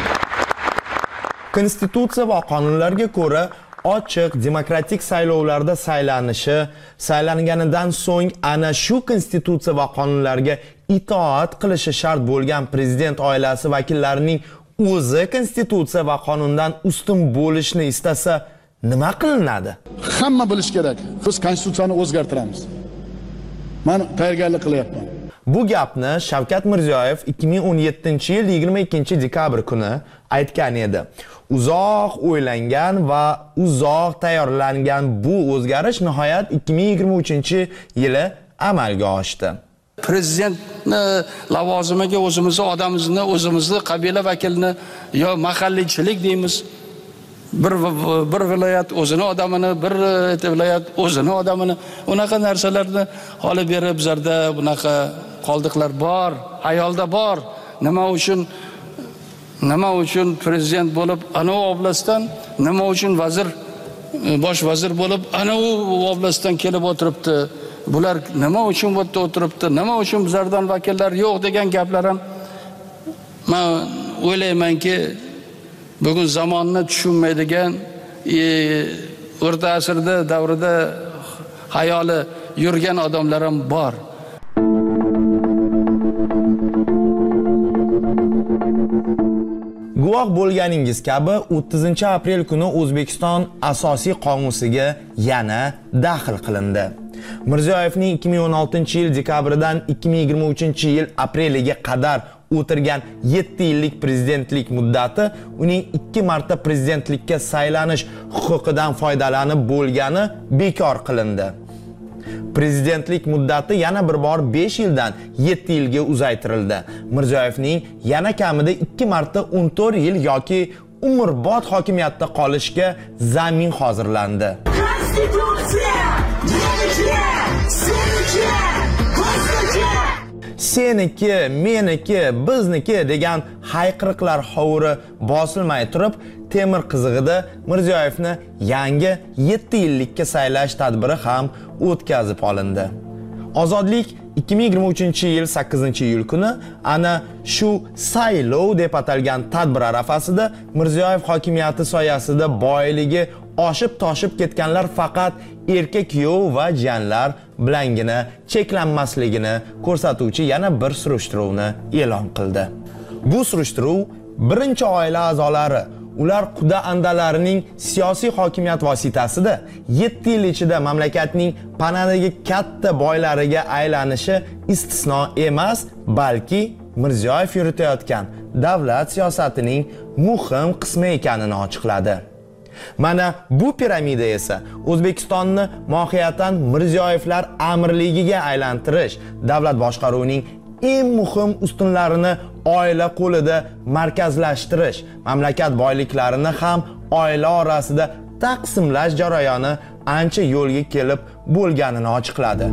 Konstitutsiya va qonunlarga ko'ra ochiq demokratik saylovlarda saylanishi, saylanganidan so'ng ana shu konstitutsiya va qonunlarga itoat qilishi shart bo'lgan prezident oilasi vakillarining o'zi konstitutsiya va qonundan ustun bo'lishni istasa, nima qilinadi? Hamma bilish kerak. Biz konstitutsiyani o'zgartiramiz. Men tayyorgarlik qilyapman. Bu gapni Shavkat Mirziyoyev ikki ming o'n yettinchi yil yigirma ikkinchi dekabr kuni aytgan edi. Uzoq o'ylangan va uzoq tayyorlangan bu o'zgarish nihoyat ikki ming yigirma uchinchi yili amalga oshdi. Prezidentni lavozimiga o'zimizni odamimizni, o'zimizni qabila vakilini yo mahalliychilik deymiz. Bir bir viloyat o'zini odamini, bir viloyat o'zini odamini, unaqa narsalarni olib berib bizlarda bunaqa qoldiqlar bor, ayolda bor. Nima uchun nima uchun prezident bo'lib ana u oblastdan, nima uchun vazir bosh vazir bo'lib ana u oblastdan kelib o'tiribdi? Bular nima uchun bu yerda o'tiribdi? Nima uchun bizlardan vakillar yo'q degan gaplar ham men o'ylaymanki bugun zamonni tushunmaydigan, o'rta asrda davrida hayoli yurgan odamlar ham bor. Guvoh bo'lganingiz kabi o'ttizinchi aprel kuni O'zbekiston asosiy qonusiga yana daxl qilindi. Mirziyoyevning ikki ming o'n oltinchi yil dekabridan ikki ming yigirma uchinchi yil apreliga qadar o'tirgan yetti yillik prezidentlik muddati uning ikki marta prezidentlikka saylanish huquqidan foydalanib bo'lgani bekor qilindi. Prezidentlik muddati yana bir bor besh yildan yetti yilga uzaytirildi. Mirziyoyevning yana kamida ikki marta o'n to'rt yil yoki umrbod hokimiyatda qolishga zamin hozirlandi. Seniki, meniki, bizniki degan hayqiriqlar hovuri bosilmay turib, temir qizig'ida Mirziyoyevni yangi yetti yillikka saylash tadbiri ham o'tkazib olindi. Ozodlik ikki ming yigirma uchinchi yil sakkizinchi iyul kuni ana shu saylov deb atalgan tadbir arafasida Mirziyoyev hokimiyati soyasida boyligi oshib toshib ketganlar faqat erkak kuyov va jiyanlar bilangina cheklanmasligini ko'rsatuvchi yana bir surishtiruvni e'lon qildi. Bu surishtiruv birinchi oila a'zolari, ular quda andalarining siyosiy hokimiyat vositasida yetti yil ichida mamlakatning panadagi katta boylariga aylanishi istisno emas, balki Mirziyoyev yuritayotgan davlat siyosatining muhim qismi ekanini ochiqladi. Mana bu piramida esa O'zbekistonni mohiyatan Mirziyoyevlar amirligiga aylantirish, davlat boshqaruvining eng muhim ustunlarini oila qo'lida markazlashtirish, mamlakat boyliklarini ham oila orasida taqsimlash jarayoni ancha yo'lga kelib bo'lganini ochiqladi.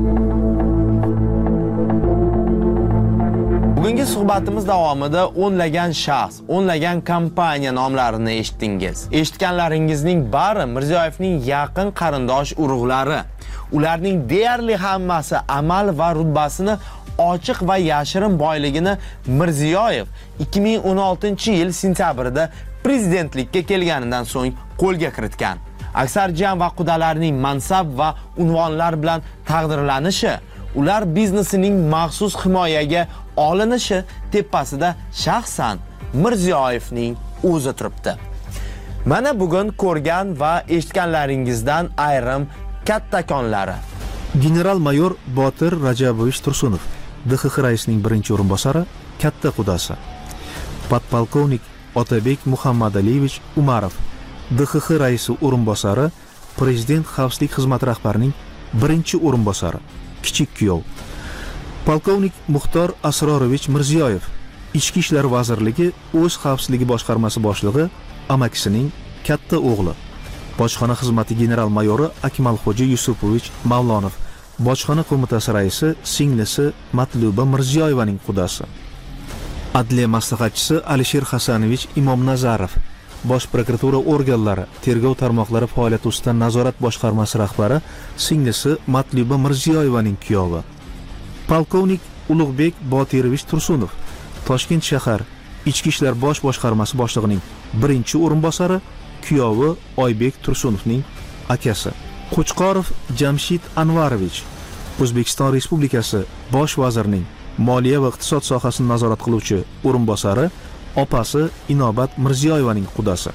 Bugungi suhbatimiz davomida o'nlagan shaxs, o'nlagan kompaniya nomlarini eshitdingiz. Eshitganlaringizning bari Mirziyoyevning yaqin qarindosh urug'lari. Ularning deyarli hammasi amal va rutbasini, ochiq va yashirin boyligini Mirziyoyev ikki ming o'n oltinchi yil sentyabrida prezidentlikka kelganidan so'ng qo'lga kiritgan. Aksar jiyan va qudalarning mansab va unvonlar bilan taqdirlanishi, ular biznesining maxsus himoyaga olinishi tepasida shaxsan Mirziyoyevning o'zi turibdi. Mana bugun ko'rgan va eshitganlaringizdan ayrim kattakonlari. General-mayor Botir Rajabovich Tursunov, D X X raisining birinchi o'rinbosari, katta qudasi. Podpolkovnik Otabek Muhammadaliyevich Umarov, D X X raisi o'rinbosari, Prezident xavfsizlik xizmati rahbarining birinchi o'rinbosari, kichik kuyov. Polkovnik Muxtor Asrorovich Mirziyoyev, Ichki ishlar vazirligi o'z xavfsizligi boshqarmasi boshlig'i, amakisining katta o'g'li. Bojxona xizmati general-mayori Akmalxo'ja Yusupovich Mavlonov, Bojxona qo'mitasi raisi, singlisi Matluba Mirziyoyevaning qudasi. Adliya maslahatchisi Alisher Hasanovich Imomnazarov, Bosh prokuratura organlari, tergov tarmoqlari faoliyati ustidan nazorat boshqarmasi rahbari, singlisi Matluba Mirziyoyevaning kuyovi. Polkovnik Ulug'bek Botirovich Tursunov, Toshkent shahar Ichki ishlar bosh boshqarmasi boshlig'ining birinchi o'rinbosari, kuyovi Oybek Tursunovning akasi. Qo'chqorov Jamshid Anvarovich, O'zbekiston Respublikasi bosh vazirining moliya va iqtisod sohasini nazorat qiluvchi o'rinbosari, opasi Inobat Mirziyoyevaning qudasi.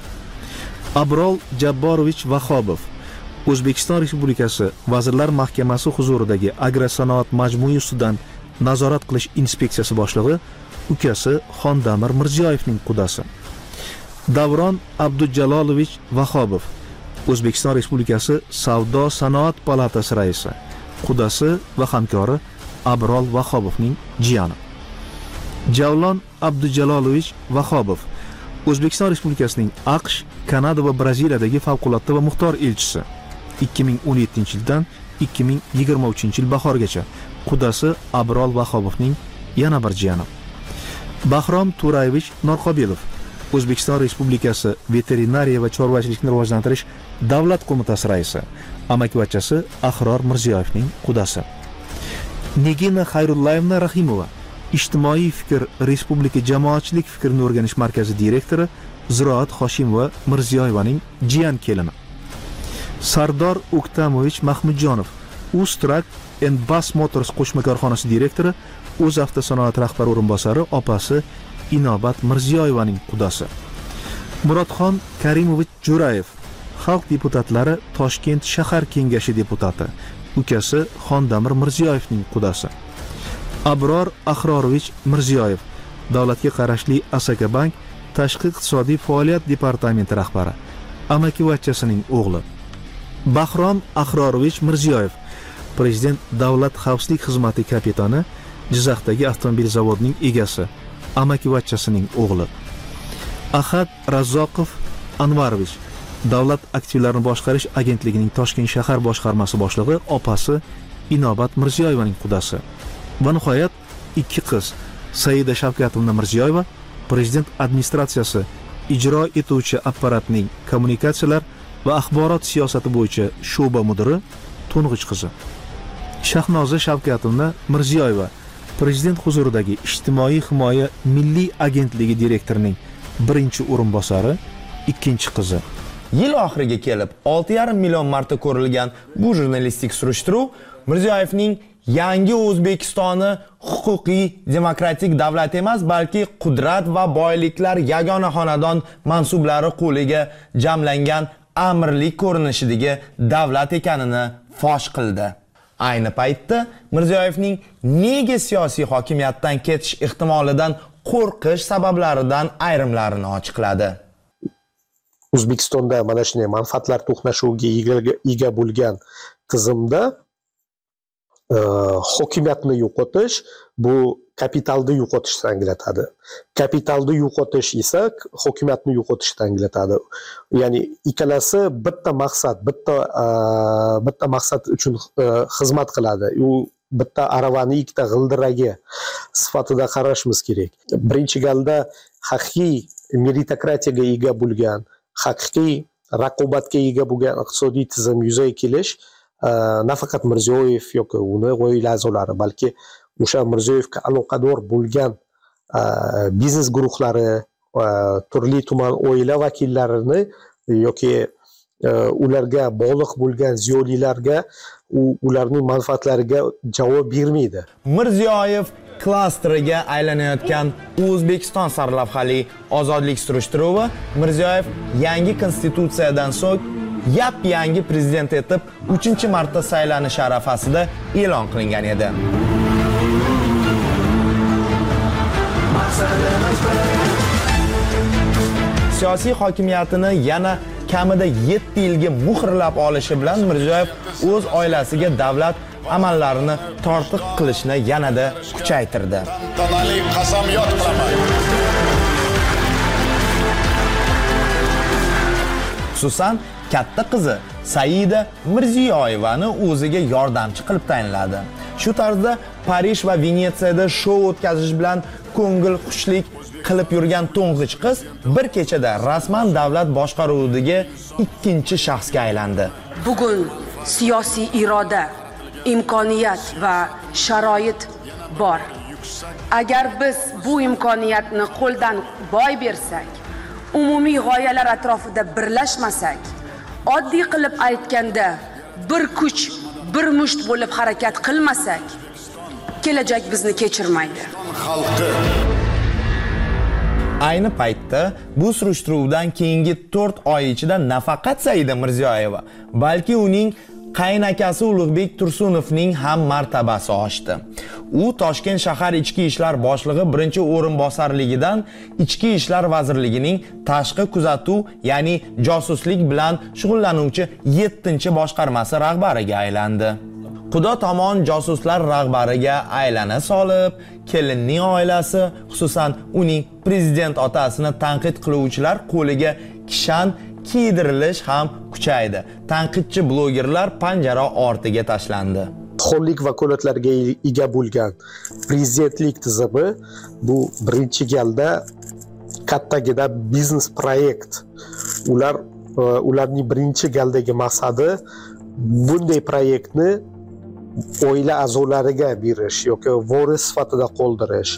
Abrol Jabborovich Vahobov, O'zbekiston Respublikasi Vazirlar Mahkamasi huzuridagi agrosanoat majmui ustidan nazorat qilish inspeksiyasi boshlig'i, ukasi Xondamir Mirziyoyevning qudasi. Davron Abdujalolovich Vahobov, O'zbekiston Respublikasi Savdo sanoat palatasi raisi, qudasi va hamkori Abrol Vahobovning jiyani. Javlon Abdujalolovich Vahobov, O'zbekiston Respublikasining AQSh, Kanada va Braziliyadagi favqulodda va muxtor elchisi, ikki ming o'n yettinchi yildan ikki ming yigirma uchinchi yil bahorgacha, qudasi Abrol Vahobovning yana bir jiyani. Bahrom Turayevich Norqobilov, O'zbekiston Respublikasi Veterinariya va chorvachilikni rivojlantirish davlat qo'mitasi raisi, amakivachchasi Ahror Mirziyoyevning qudasi. Nigina Xayrullayevna Rahimova, Ijtimoiy fikr Respublika jamoatchilik fikrini o'rganish markazi direktori, Ziroat Hoshimova Mirziyoyevaning jiyan kelini. Sardor Uktamovich Mahmudjonov, Uztrak and Bus Motors qo'shma korxonasi direktori, O'z avtosanoat rahbari o'rinbosari, opasi Inobat Mirziyoyevaning qudasi. Murodxon Karimovich Jo'rayev, xalq deputatlari Toshkent shahar kengashi deputati, ukasi Xondamir Mirziyoyevning qudasi. Abror Ahrorovich Mirziyoyev, davlatga qarashli Asaka Bank tashqi iqtisodiy faoliyat departamenti rahbari, amakivachchasining o'g'li. Bahrom Ahrorovich Mirziyoyev, Prezident davlat xavfsizlik xizmati kapitani, Jizzaxdagi avtomobil zavodining egasi, amakivachchasining o'g'li. Ahad Razzoqov Anvarovich, Davlat aktivlarini boshqarish agentligining Toshkent shahar boshqarmasi boshlig'i, opasi Inobat Mirziyoyevaning qudasi. Va nihoyat ikki qiz, Saida Shavkatovna Mirziyoyeva, Prezident administratsiyasi ijro etuvchi apparatning kommunikatsiyalar va axborot siyosati bo'yicha sho'ba mudiri, to'ng'ich qizi. Shahnoza Shavkatovna Mirziyoyeva, Prezident huzuridagi Ijtimoiy himoya milliy agentligi direktorining birinchi o'rinbosari, ikkinchi qizi. Yil oxiriga kelib olti yarim million marta ko'rilgan bu jurnalistik surishtiruv Mirziyoyevning yangi O'zbekistoni huquqiy, demokratik davlat emas, balki qudrat va boyliklar yagona xonadon mansublari qo'liga jamlangan amirlik ko'rinishidagi davlat ekanini fosh qildi. Ayni paytda Mirziyoyevning nega siyosiy hokimiyatdan ketish ehtimolidan qo'rqish sabablaridan ayrimlarini ochiqladi. O'zbekistonda mana shunday manfaatlar to'qnashuviga ega bo'lgan tizimda e, hokimiyatni yo'qotish bu kapitalni yo'qotishni anglatadi. Kapitalni yo'qotish esa hokimiyatni yo'qotishni anglatadi. Ya'ni ikkalasi bitta maqsad, bitta e, bitta maqsad uchun e, xizmat qiladi. U bitta aravani ikkita g'ildiragi sifatida qarashimiz kerak. Birinchi galda haqiqiy meritokratiyaga ega bo'lgan, haqiqiy raqobatga ega bo'lgan iqtisodiy tizim yuzaga kelish nafaqat Mirziyoyev yoki uni oila a'zolari, balki o'sha Mirziyoyevga aloqador bo'lgan biznes guruhlari, turli tuman oila vakillarini yoki ularga bog'liq bo'lgan ziyolilarga ularning manfaatlariga javob bermaydi. Mirziyoyev klasteriga aylanayotgan O'zbekiston sarlavhali ozodlik surishtiruvi Mirziyoyev yangi konstitutsiyadan so'ng yap-yangi prezident etib uchinchi marta saylanishi arafasida e'lon qilingan edi. Siyosiy hokimiyatini yana kamida yetti yilga muhrlab olishi bilan Mirziyoyev o'z oilasiga davlat amallarini tortiq qilishni yanada kuchaytirdi. Tanali qasamyod qilaman. Xususan, katta qizi Saida Mirziyoyevani o'ziga yordamchi qilib tayinladi. Shu tarzda Parij va Venetsiyada shou o'tkazish bilan ko'ngil xushlik qilib yurgan to'ng'ich qiz bir kechada rasman davlat boshqaruvidagi ikkinchi shaxsga aylandi. Bugun siyosiy iroda, imkoniyat va sharoit bor. Agar biz bu imkoniyatni qo'ldan boy bersak, umumiy g'oyalar atrofida birlashmasak, oddiy qilib aytganda bir kuch, bir musht bo'lib harakat qilmasak, kelajak bizni kechirmaydi. Ayni paytda bu surishtiruvdan keyingi to'rt oy ichida nafaqat Saida Mirziyoyeva, balki uning qaynakasi Ulug'bek Tursunovning ham martabasi oshdi. U Toshkent shahar ichki ishlar boshlig'i birinchi o'rinbosarligidan Ichki ishlar vazirligining tashqi kuzatuv, ya'ni josuslik bilan shug'ullanuvchi yettinchi boshqarmasi rahbariga aylandi. Xudo tomon josuslar rahbariga aylana solib, kelinning oilasi, xususan uning prezident otasini tanqid qiluvchilar qo'liga kishan kiydirilish ham kuchaydi. Tanqidchi blogerlar panjara ortiga tashlandi. Xonlik vakolatlarga ega bo'lgan prezidentlik tizimi bu birinchi galda kattagina biznes proyekt. Ular ularning birinchi galdagi maqsadi bunday proyektni oila a'zolariga berish yoki voris sifatida qoldirish.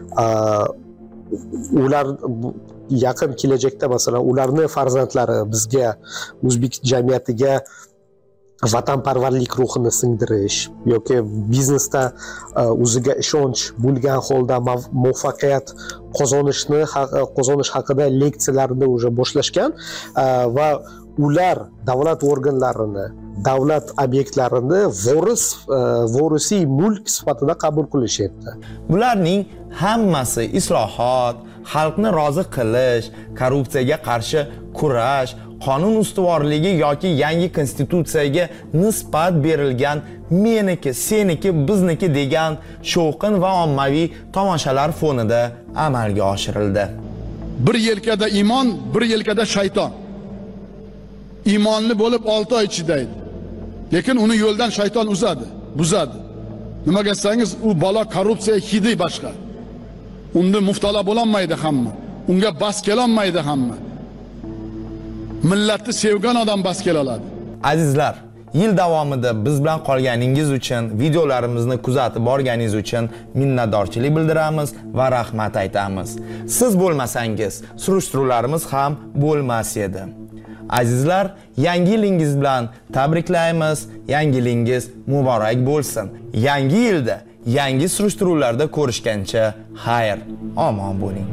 Ular yaqin kelajakda masalan ularning farzandlari bizga, o'zbek jamiyatiga vatanparvarlik ruhini singdirish yoki biznesda o'ziga ishonch bo'lgan holda muvaffaqiyat qozonishni qozonish haqida leksiyalarni o'zi boshlashgan va ular davlat organlarini, davlat obyektlarini voris vorisiy mulk sifatida qabul qilishyapti. Bularning hammasi islohot, xalqni rozi qilish, korrupsiyaga qarshi kurash, qonun ustuvorligi yoki yangi konstitutsiyaga nisbat berilgan meniki, seniki, bizniki degan shovqin va ommaviy tomoshalar fonida amalga oshirildi. Bir yelkada iymon, bir yelkada shayton. Iymonli bo'lib olti oy chidaydi. Lekin uni yo'ldan shayton uzadi, buzadi. Nimaga desangiz, u bola korrupsiya hidi boshqa. Unda muftalo bo'lolmaydi hamma. Unga bas kelolmaydi hamma. Millatni sevgan odam bas kela oladi. Azizlar, yil davomida biz bilan qolganingiz uchun, videolarimizni kuzatib borganingiz uchun minnatdorchilik bildiramiz va rahmat aytamiz. Siz bo'lmasangiz, surishtiruvlarimiz ham bo'lmas edi. Azizlar, yangi yilingiz bilan tabriklaymiz. Yangi yilingiz muborak bo'lsin. Yangi yilda, yangi surishtiruvlarda ko'rishgancha xayr, omon bo'ling.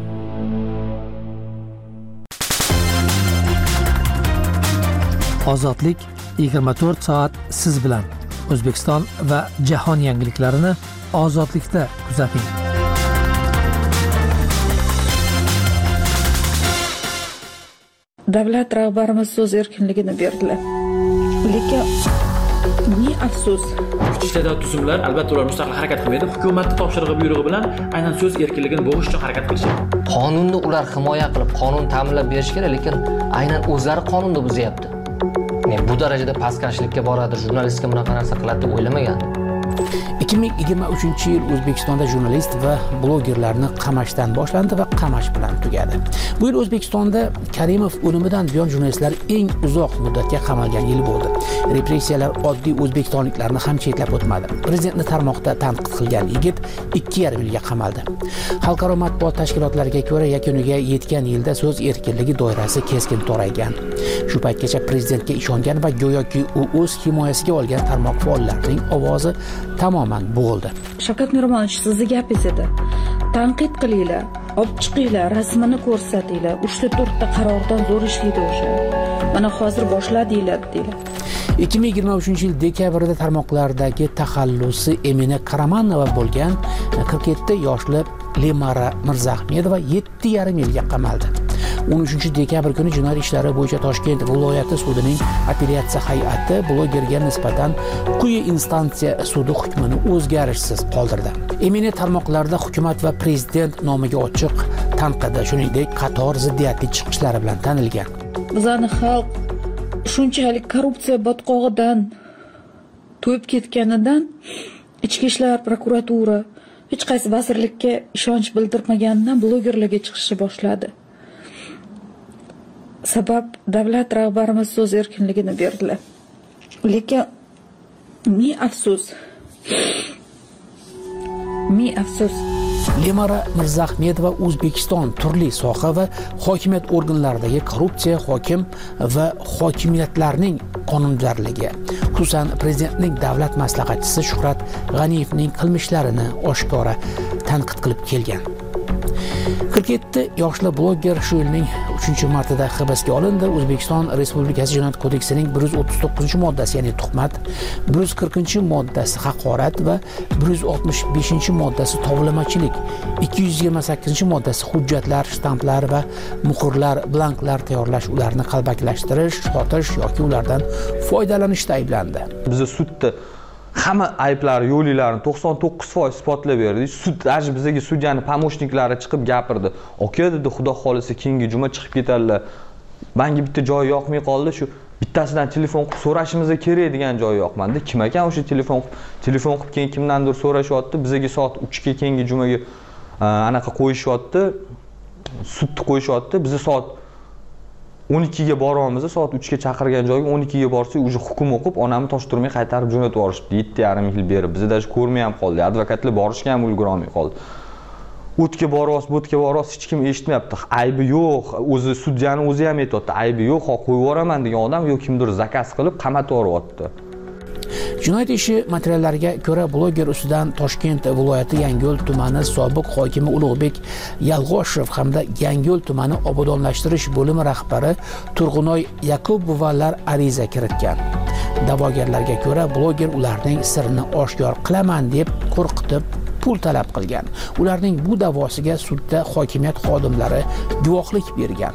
Ozodlik yigirma to'rt soat siz bilan. O'zbekiston va jahon yangiliklarini ozodlikda kuzating. Davlat rahbarimiz so'z erkinligini berdilar. Lekin ne afsus. Iqtisodiy tuzumlar albatta ular mustaqil harakat qilmaydi. Hukumatning topshirig'i buyrug'i bilan aynan so'z erkinligini bo'g'ish uchun harakat qilishadi. Qonunni ular himoya qilib, qonun ta'minlab berish kerak, lekin aynan o'zlari qonunni buzyapti. Men bu darajada pastkashlikka boradi, jurnalistga bunaqa narsa qiladi deb o'ylamagandim. ikki ming yigirma uchinchi yil O'zbekistonda jurnalist va blogerlarni qamashdan boshlandi va qamash bilan tugadi. Bu yil O'zbekistonda Karimov o'limidan buyon jurnalistlar eng uzoq muddatga qamalgan yil bo'ldi. Repressiyalar oddiy o'zbekistonliklarni ham chetlab o'tmadi. Prezidentni tarmoqda tanqid qilgan yigit ikki yarim yilga qamaldi. Xalqaro matbuot tashkilotlariga ko'ra, yakuniga yetgan yilda so'z erkinligi doirasi keskin toraygan. Shu paytgacha prezidentga ishongan va go'yoki u o'z himoyasiga olgan tarmoq faollarining ovozi tamoman bo'g'ildi. Shavkat Miromonovich, sizning gapingiz edi. Tanqid qilinglar, olib chiqinglar, rasmini ko'rsatinglar. uchta to'rtta qarordan zo'r ishlaydi o'sha. Mana hozir boshladinglar deylar. ikki ming yigirma uchinchi yil dekabrda tarmoqlardagi taxallusi Emina Karamanova bo'lgan qirq yetti yoshli Lemara Mirzahmedova yetti yarim yilga qamaldi. o'n uchinchi dekabr kuni jinoyat ishlari bo'yicha Toshkent viloyati sudining apellyatsiya hay'ati blogerga nisbatan quyi instansiya sudi hukmini o'zgarishsiz qoldirdi. Emina tarmoqlarda hukumat va prezident nomiga ochiq tanqidi, shuningdek qator ziddiyatli chiqishlari bilan tanilgan. Bizani xalq shunchalik korrupsiya botqog'idan to'yib ketganidan ichki ishlar prokuratura hech qaysi vazirlikka ishonch bildirmaganidan blogerlarga chiqishni boshladi. Sabab davlat rahbarimiz so'z erkinligini berdilar. Lekin ming afsus. Ming afsus. Lemara Mirzahmedova O'zbekiston turli soha va hokimiyat organlaridagi korrupsiya, hokim va hokimiyatlarning qonunbuzarligi, xususan prezidentning davlat maslahatchisi Shuhrat G'aniyevning qilmishlarini oshkora tanqid qilib kelgan. qirq yetti yoshli bloger shu yilning uchinchi martida hibsga olindi. O'zbekiston Respublikasi Jinoyat kodeksining bir yuz o'ttiz to'qqizinchi moddasi, ya'ni tuhmat, bir yuz qirqinchi moddasi haqorat va bir yuz oltmish beshinchi moddasi tovlamachilik, ikki yuz yigirma sakkizinchi moddasi hujjatlar, shtamplar va muhrlar, blanklar tayyorlash, ularni qalbakilashtirish, sotish yoki ulardan foydalanishda ayblandi. Biz sudda hamma ayblar, yo'llarni to'qson to'qqiz foiz isbotlab berdi. Sud даже bizga sudyaning pomoshniklari chiqib gapirdi. Aka dedi, xudo xolisa keyingi juma chiqib ketadilar. Menga bitta joy yoqmay qoldi, shu bittasidan telefon qilib so'rashimizga kerak degan joy yoqmadi. Kim ekan o'sha telefon telefon qilib keyin kimdandir so'rashyapti. Bizga soat uchga keyingi jumaga anaqa qo'yishyapti. Sudni qo'yishyapti. Biz soat o'n ikkiga boramiz, soat uchga chaqirgan joyga o'n ikkiga borsak, uje hukm o'qib, onamni toshtirmay qaytarib jo'natib yuborishdi. yetti yarim yil berib. Bizda даже ko'rmay ham qoldi. Advokatlar borishga ham ulgura olmay qoldi. O'tga boros, bo'tga boros hech kim eshitmayapti. Aybi yo'q. O'zi sudyaning o'zi ham aytayapti. Aybi yo'q, qo'yib yuboraman degan odam yo'q, kimdir zakaz qilib qamatib yuboryapti. Jinoyat ishi materiallariga ko'ra bloger ustidan Toshkent viloyati Yangiyo'l tumani sobiq hokimi Ulug'bek Yalg'oshev hamda Yangiyo'l tumani obodonlashtirish bo'limi rahbari Turg'unoy Yakubovalar ariza kiritgan. Da'vogarlarga ko'ra bloger ularning sirini oshkor qilaman deb qo'rqitib pul talab qilgan. Ularning bu da'vosiga sudda hokimiyat xodimlari guvohlik bergan.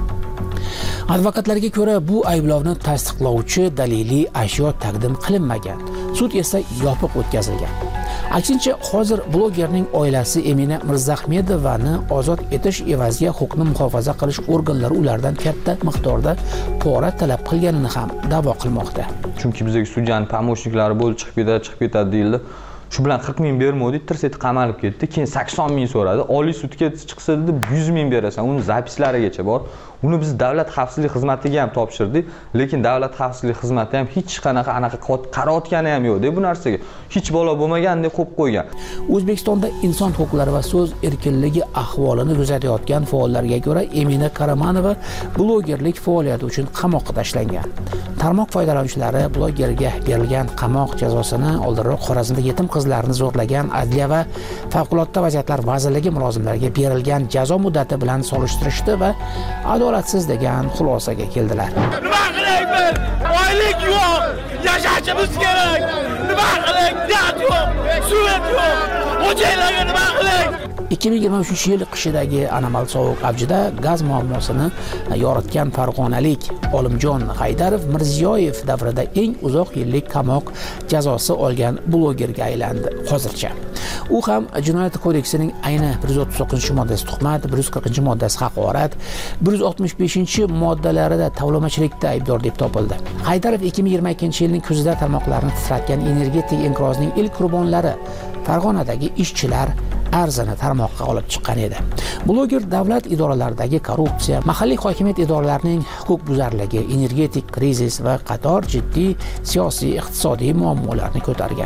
Advokatlarga ko'ra bu ayblovni tasdiqlovchi daliliy ashyo taqdim qilinmagan. Sud esa yopiq o'tkazilgan. Aksincha, hozir blogerning oilasi Emina Mirzahmedovani ozod etish evaziga huquqni muhofaza qilish organlari ulardan katta miqdorda pora talab qilganini ham da'vo qilmoqda. Chunki bizga sudyaning pomoshniklari bo'lib chiqib ketadi, chiqib ketadi deyildi. Shu bilan qirq ming bermadi, tirseti qamalib ketdi. Keyin sakson ming so'radi. Oliy sudga chiqsa dedi, yuz ming berasan. Uni zapislarigacha bor. Uni biz davlat xavfsizlik xizmatiga ham topshirdik, lekin davlat xavfsizlik xizmati ham hech qanaqa anaqa qarayotgani ham yo'q deb bu narsaga. Hech bola bo'lmagandek qo'yib qo'ygan. O'zbekistonda inson huquqlari va so'z erkinligi ahvolini kuzatayotgan faollarga ko'ra Emina Karamanova blogerlik faoliyati uchun qamoqqa tashlangan. Tarmoq foydalanuvchilari blogerga berilgan qamoq jazosini oldinroq Xorazmda yetim qizlarni zo'rlagan Adliya va Favqulodda vaziyatlar vazirligi mulozimlariga berilgan jazo muddati bilan solishtirishdi va adolatsiz degan xulosaga keldilar. Nima qilaylik? Oylik yo'q, yashashimiz kerak. Nima qilaylik? Gaz yo'q, suv yo'q. O'chaylarga nima qilaylik? ikki ming yigirma uchinchi yil qishidagi anomal sovuq avjida gaz muammosini yoritgan farg'onalik Olimjon Haydarov Mirziyoyev davrida eng uzoq yillik qamoq jazosi olgan blogerga aylandi hozircha. U ham Jinoyat kodeksining ayni bir yuz o'ttiz to'qqizinchi moddasi tuhmat, bir yuz qirqinchi moddasi haqorat, bir yuz oltmish beshinchi moddalarida tovlamachilikda aybdor deb topildi. Haydarov ikki ming yigirma ikkinchi yilning kuzida tarmoqlarni titratgan energetik inqirozning ilk qurbonlari Farg'onadagi ishchilar arzini tarmoqqa olib chiqqan edi. Bloger davlat idoralaridagi korrupsiya, mahalliy hokimiyat idoralarining huquqbuzarligi, energetik krizis va qator jiddiy siyosiy iqtisodiy muammolarni ko'targan.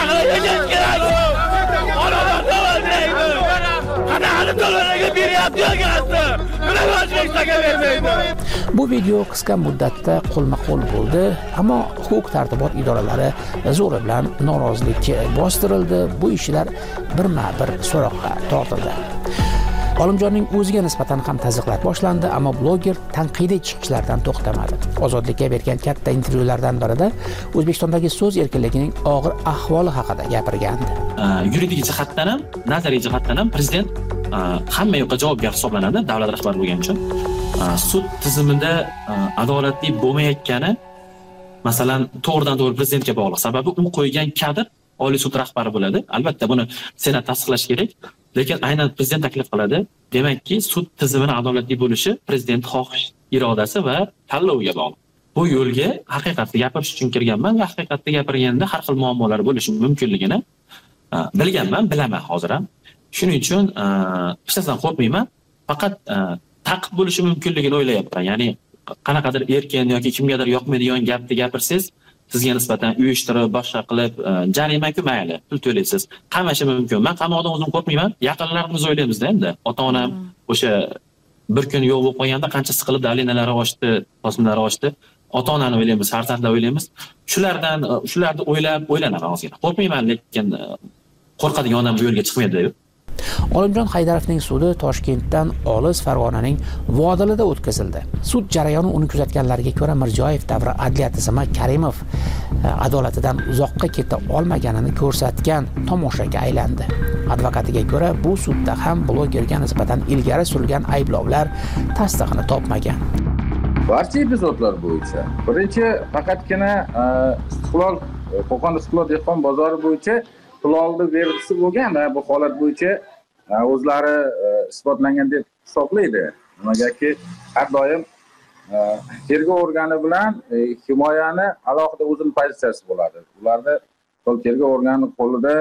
Bu video qisqa muddatda qo'lma-qo'l bo'ldi, ammo huquq tartibot idoralari zo'ri bilan norozilik bostirildi. Bu ishlar birma-bir so'roqqa tortildi. Olimjonning o'ziga nisbatan ham tazyiqlar boshlandi, ammo bloger tanqidiy chiqishlardan to'xtamadi. Ozodlikka bergan katta intervyulardan birida O'zbekistondagi so'z erkinligining og'ir ahvoli haqida gapirgandi. Yuridik jihatdan ham, nazariy jihatdan ham prezident hamma yoqqa javobgar hisoblanadi davlat rahbari bo'lgani uchun. Sud tizimida adolatli bo'lmayotgani masalan to'g'ridan to'g'ri prezidentga bog'liq. Sababi u qo'ygan kadr Oliy sud rahbari bo'ladi. Albatta buni Senat tasdiqlash kerak, lekin aynan prezident taklif qiladi. Demakki, sud tizimini adolatli bo'lishi prezident xohish, irodasi va tanloviga bog'liq. Bu yo'lga haqiqatni gapirish uchun kirganman va haqiqatni gapirganda har xil muammolar bo'lishi mumkinligini bilganman, bilaman hozir ham. Shuning uchun hech narsadan qo'rqmayman. Faqat taqib bo'lishi mumkinligini o'ylayapman. Ya'ni qanaqadir erkin yoki kimgadir yoqmaydigan gapni gapirsangiz, sizga nisbatan uyushtirib, boshqa qilib jarima-ku mayli, pul to'laysiz. Qamashi mumkin. Men qamoqdan o'zim qo'rqmayman. Yaqinlarimiz o'ylaymiz-da endi. Ota-onam o'sha bir kun yo'q bo'lib qolganda qancha siqilib dalinalari ochdi, bosimlari ochdi. Ota-onani o'ylaymiz, farzandlar o'ylaymiz. Shulardan shularni o'ylab o'ylanaman ozgina. Qo'rqmayman, lekin qo'rqadigan odam bu yo'lga chiqmaydi-ku. Olimjon Haydarovning sudi Toshkentdan olis Farg'onaning Vodilida o'tkazildi. Sud jarayoni uni kuzatganlarga ko'ra Mirjoyev davri adliya tizimi Karimov adolatidan uzoqqa keta olmaganini ko'rsatgan tomoshaga aylandi. Advokatiga ko'ra, bu sudda ham blogerga nisbatan ilgari surilgan ayblovlar tasdig'ini topmagan. Barcha epizodlar bo'yicha birinchi faqatgina Istiqlol Qo'qon Istiqlol dehqon bozori bo'yicha pul oldi bergisi bo'lgan va bu holat bo'yicha o'zlari isbotlangan deb hisoblaydi. Nimagaki har doim tergov organi bilan himoyani alohida o'zining pozitsiyasi bo'ladi. Ularda tergov organi qo'lida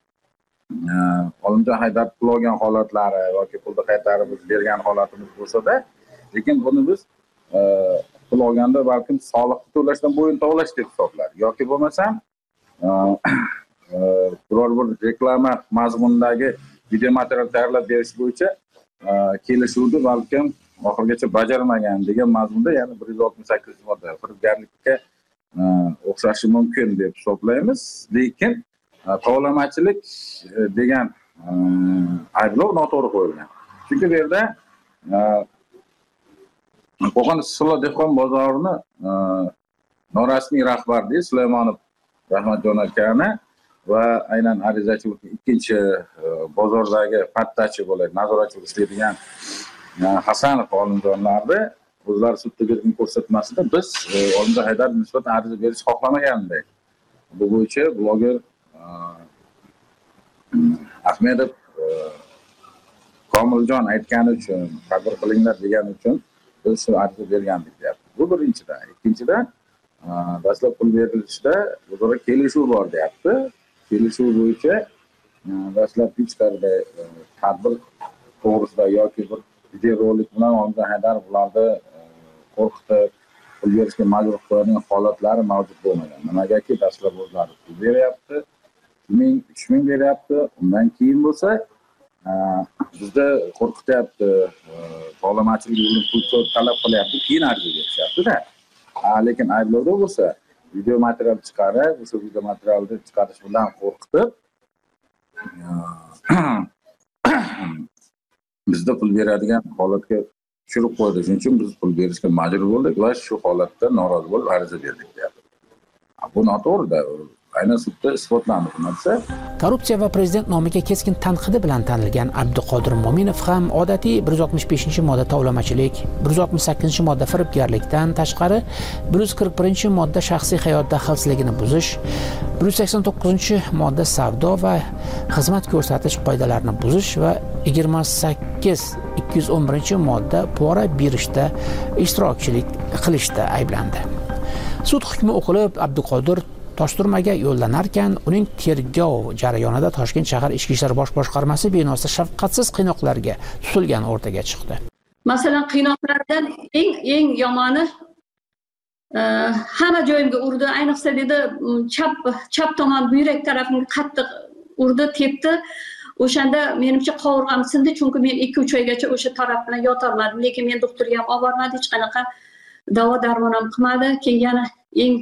Olimjon Haydarov pul olgan holatlari yoki pulni qaytarib bergan holatimiz bo'lsa-da, lekin buni biz pul olganda balkim soliqni to'lashdan bo'yin tovlash deb hisoblaydi yoki bo'lmasa biror bir reklama mazmunidagi video material tayyorlab berish bo'yicha kelishuvni balkim oxirigacha bajarmagan degan mazmunda, ya'ni bir yuz oltmish sakkizinchi modda firibgarlikka o'xshashi mumkin deb hisoblaymiz. Lekin tovlamachilik degan ayblov noto'g'ri qo'yilgan. Chunki bu yerda Qo'qon Istiqlol dehqon bozorini norasmiy rahbari Sulaymonov Rahmatjon akani va aynan arizachilikning ikkinchi bozordagi pattachi bo'ladi, nazoratchi ishlaydigan Hasanov olimjonlarni o'zlari sudda bergan ko'rsatmasida biz Olimjon Haydarovga nisbatan ariza berish xohlamagandik. Bu bo'yicha bloger Ahmedov Komiljon aytgani uchun, tadbir qilinglar degani uchun biz shu ariza bergandik deyapti. Bu birinchidan. Ikkinchidan, dastlab pul berilishida o'zaro kelishuv bor deyapti. Kelishuv bo'yicha dastlabki chiqarda tadbir to'g'risida yoki bir video rolik bilan Olimjon Haydarov ularni qo'rqitib pul berishga majbur qiladigan holatlari mavjud bo'lmagan. Nimagaki dastlab o'zlari pul beryapti, ming uch ming beryapti, undan keyin bo'lsa bizda qo'rqityapti, tovlamachilik yo'lini pul talab qilyapti, keyin ariza berishyapti-da. Lekin ayblovda bo'lsa video material chiqarib, o'sha video materialni chiqarish bilan qo'rqitib bizda pul beradigan holatga tushirib qo'ydi. Shuning uchun biz pul berishga majbur bo'ldik va shu holatda norozi bo'lib ariza berdik deyapti. Bu noto'g'ri-da. Aynan sudda isbotlandi bu narsa. Korrupsiya va prezident nomiga keskin tanqidi bilan tanilgan Abduqodir Mo'minov ham odatiy bir yuz oltmish beshinchi modda tovlamachilik, bir yuz oltmish sakkizinchi modda firibgarlikdan tashqari bir yuz qirq birinchi modda shaxsiy hayot daxlsizligini buzish, bir yuz sakson to'qqizinchi modda savdo va xizmat ko'rsatish qoidalarini buzish va yigirma sakkiz ikki yuz o'n birinchi modda pora berishda ishtirokchilik qilishda ayblandi. Sud hukmi o'qilib, Abduqodir Toshturmaga yo'llanarkan, uning tergov jarayonida Toshkent shahar Ichki ishlar bosh boshqarmasi binosida shafqatsiz qiynoqlarga tutilgani o'rtaga chiqdi. Masalan, qiynoqlardan eng eng yomoni hamma joyimga urdi, ayniqsa dedi chap chap tomon buyrak tarafimga qattiq urdi, tepdi. O'shanda menimcha qovurg'am sindi, chunki men ikki uch oygacha o'sha taraf bilan yotolmadim, lekin men doktorga ham olib bormadi, hech qanaqa davo darmon ham qilmadi. Keyin yana eng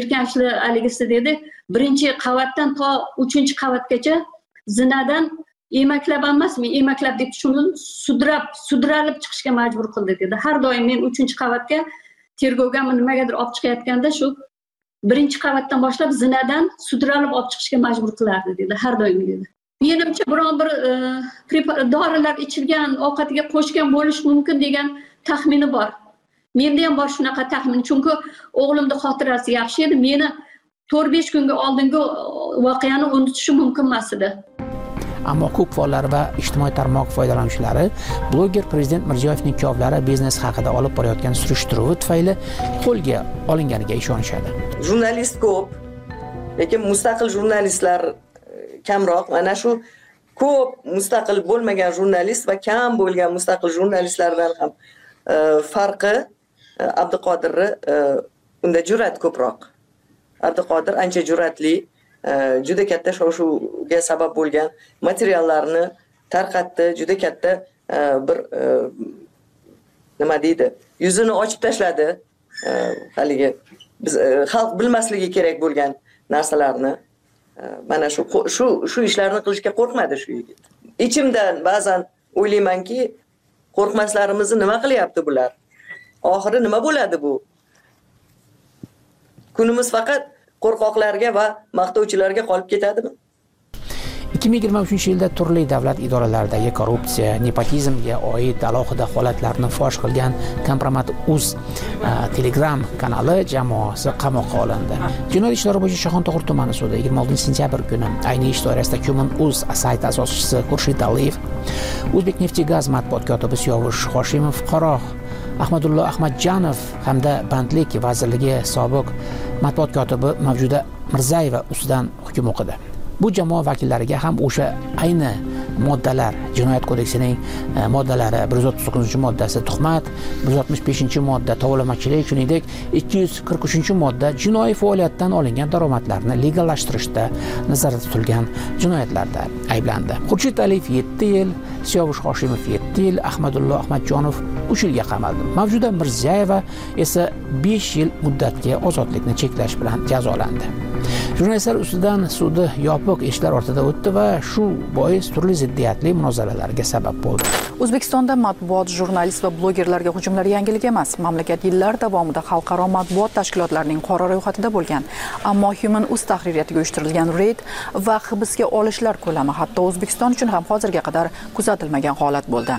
jirkanchli haligisi dedi, birinchi qavatdan to uchinchi qavatgacha zinadan emaklab emas, men emaklab deb tushundim, sudrab, sudralib chiqishga majbur qildi dedi. Har doim men uchinchi qavatga tergovga nimagadir olib chiqayotganda shu birinchi qavatdan boshlab zinadan sudralib olib chiqishga majbur qilardi dedi, har doim dedi. Menimcha biron bir dorilar ichilgan ovqatiga qo'shgan bo'lish mumkin degan taxmini bor. Menda ham bor shunaqa taxmin, chunki o'g'limning xotirasi yaxshi edi. Meni to'rt besh kunga oldingi voqeani unutishi mumkin emas edi. Ammo ko'p fonlar va ijtimoiy tarmoq foydalanuvchilari bloger prezident Mirziyoyevning kuyovlari biznes haqida olib borayotgan surishtiruvi tufayli qo'lga olinganiga ishonishadi. Jurnalist ko'p, lekin mustaqil jurnalistlar kamroq. Mana shu ko'p mustaqil bo'lmagan jurnalist va kam bo'lgan mustaqil jurnalistlardan ham farqi Abduqodirni unda jur'at ko'proq. Abduqodir ancha jur'atli, juda katta shov-shuvga sabab bo'lgan materiallarni tarqatdi, juda katta bir nima deydi, yuzini ochib tashladi. Haligi biz xalq bilmasligi kerak bo'lgan narsalarni. Mana shu shu shu ishlarni qilishga qo'rqmadi shu yigit. Ichimdan ba'zan o'ylaymanki, qo'rqmaslarimizni nima qilyapti bular? Oxiri nima bo'ladi bu? Kunimiz faqat qo'rqoqlarga va maqtovchilarga qolib ketadimi? ikki ming yigirma uchinchi yilda turli davlat idoralaridagi korrupsiya, nepotizmga oid alohida holatlarni fosh qilgan Kompromat.uz Telegram kanali jamoasi qamoqqa olindi. Jinoyat ishlari bo'yicha Shayxontohur tumani sudi yigirma oltinchi sentyabr kuni ayni ish doirasida Commun.uz sayti asoschisi Xurshid Aliyev, O'zbekneftgaz matbuot kotibi Siyovush Hoshimov, fuqaro Ahmadullo Ahmadjanov hamda Bandlik vazirligi sobiq matbuot kotibi Mavjuda Mirzayeva ustidan hukm o'qidi. Bu jamoa vakillariga ham o'sha ayni moddalar, Jinoyat kodeksining moddalari bir yuz o'ttiz to'qqizinchi moddasi tuhmat, bir yuz oltmish beshinchi modda tovlamachilik, shuningdek ikki yuz qirq uchinchi modda jinoiy faoliyatdan olingan daromadlarni legallashtirishda nazarda tutilgan jinoyatlarda ayblandi. Xurshid Aliyev yetti yil, Siyovush Hoshimov yetti yil, Ahmadullo Ahmadjonov uch yilga qamaldi. Mavjuda Mirzayeva esa besh yil muddatga ozodlikni cheklash bilan jazolandi. Jurnalistlar ustidan sudi yopiq eshiklar ortida o'tdi va shu bois turli ziddiyatli munozaralarga sabab bo'ldi. O'zbekistonda matbuot, jurnalist va blogerlarga hujumlar yangilik emas. Mamlakat yillar davomida xalqaro matbuot tashkilotlarining qora ro'yxatida bo'lgan. Ammo Human.uz tahririyatiga uyushtirilgan reyd va hibsga olishlar ko'lami hatto O'zbekiston uchun ham hozirga qadar kuzatilmagan holat bo'ldi.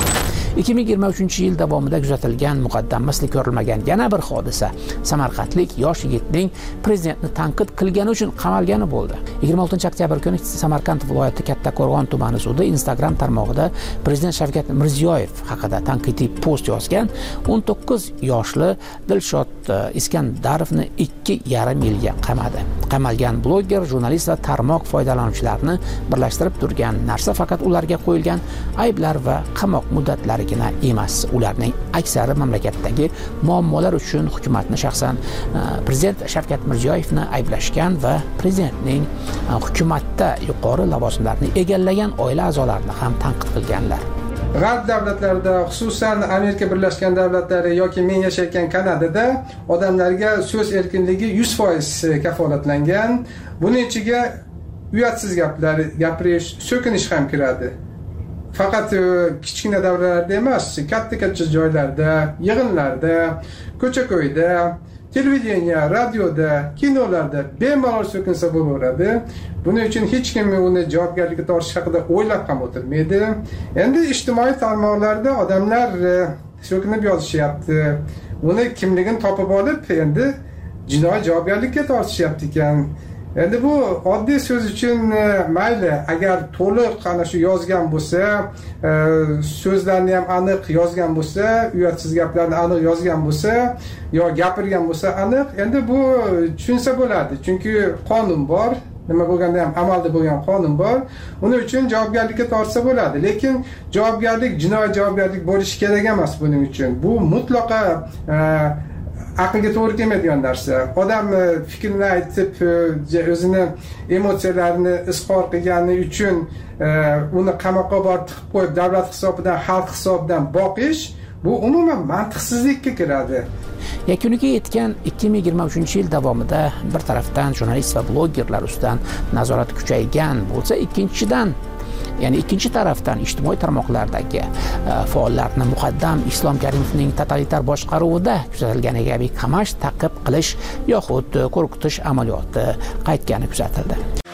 ikki ming yigirma uchinchi yil davomida kuzatilgan muqaddam misli ko'rilmagan yana bir hodisa samarqandlik yosh yigitning prezidentni tanqid qilgani uchun qamalgani bo'ldi. yigirma oltinchi oktyabr kuni Samarqand viloyati Kattaqo'rg'on tumani sudi Instagram tarmog'ida prezident Shavkat Mirziyoyev haqida tanqidiy post yozgan o'n to'qqiz yoshli Dilshod Iskandarovni ikki yarim yilga qamadi. Qamalgan bloger, jurnalist va tarmoq foydalanuvchilarini birlashtirib turgan narsa faqat ularga qo'yilgan ayblar va qamoq muddatlari emas. Ularning aksari mamlakatdagi muammolar uchun hukumatni shaxsan prezident Shavkat Mirziyoyevni ayblashgan va prezidentning hukumatda yuqori lavozimlarni egallagan oila a'zolarini ham tanqid qilganlar. G'arb davlatlarida, xususan Amerika Birlashgan Davlatlari yoki men yashayotgan Kanadada odamlarga so'z erkinligi yuz foiz kafolatlangan. Buning ichiga uyatsiz gaplar gapirish, so'kinish ham kiradi. Faqat kichkina davralarda emas, katta-katta joylarda, yig'inlarda, ko'cha-ko'yda, televideniya, radioda, kinolarda bemalol so'kinsa bo'laveradi. Buning uchun hech kim uni javobgarlikka tortish haqida o'ylab ham o'tirmaydi. Endi ijtimoiy tarmoqlarda odamlar so'kinib yozishyapti. Uni kimligini topib olib, endi jinoiy javobgarlikka tortishyapti ekan. Endi bu oddiy so'z uchun mayli, agar to'liq ana shu yozgan bo'lsa, so'zlarni ham aniq yozgan bo'lsa, uyatsiz gaplarni aniq yozgan bo'lsa, yo gapirgan bo'lsa aniq, endi bu tushunsa bo'ladi. Chunki qonun bor, nima bo'lganda ham amalda bo'lgan qonun bor. Uning uchun javobgarlikka tortsa bo'ladi. Lekin javobgarlik jinoiy javobgarlik bo'lishi kerak emas buning uchun. Bu mutlaqo aqlga to'g'ri kelmaydigan narsa. Odam fikrini aytib, o'zini emotsiyalarini izhor qilgani uchun uni qamoqqa borib tiqib qo'yib, davlat hisobidan, xalq hisobidan boqish, bu umuman mantiqsizlikka kiradi. Yakuniga yetgan ikki ming yigirma uchinchi yil davomida bir tarafdan jurnalist va blogerlar ustidan nazorat kuchaygan bo'lsa, ikkinchidan Ya'ni ikkinchi tarafdan ijtimoiy tarmoqlardagi faollarni muqaddam Islom Karimovning totalitar boshqaruvida kuzatilgan kabi qamash, ta'qib qilish yoxud qo'rqitish amaliyoti qaytgani kuzatildi.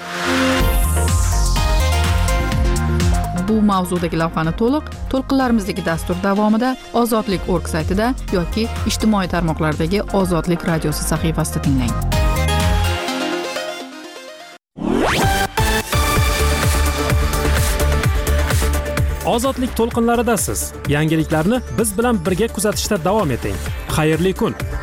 Bu mavzudagi lavhani to'liq to'lqinlarimizdagi dastur davomida Ozodlik nokta org saytida yoki ijtimoiy tarmoqlardagi Ozodlik radiosi sahifasida tinglang. Ozodlik to'lqinlaridasiz. Yangiliklarni biz bilan birga kuzatishda davom eting. Xayrli kun.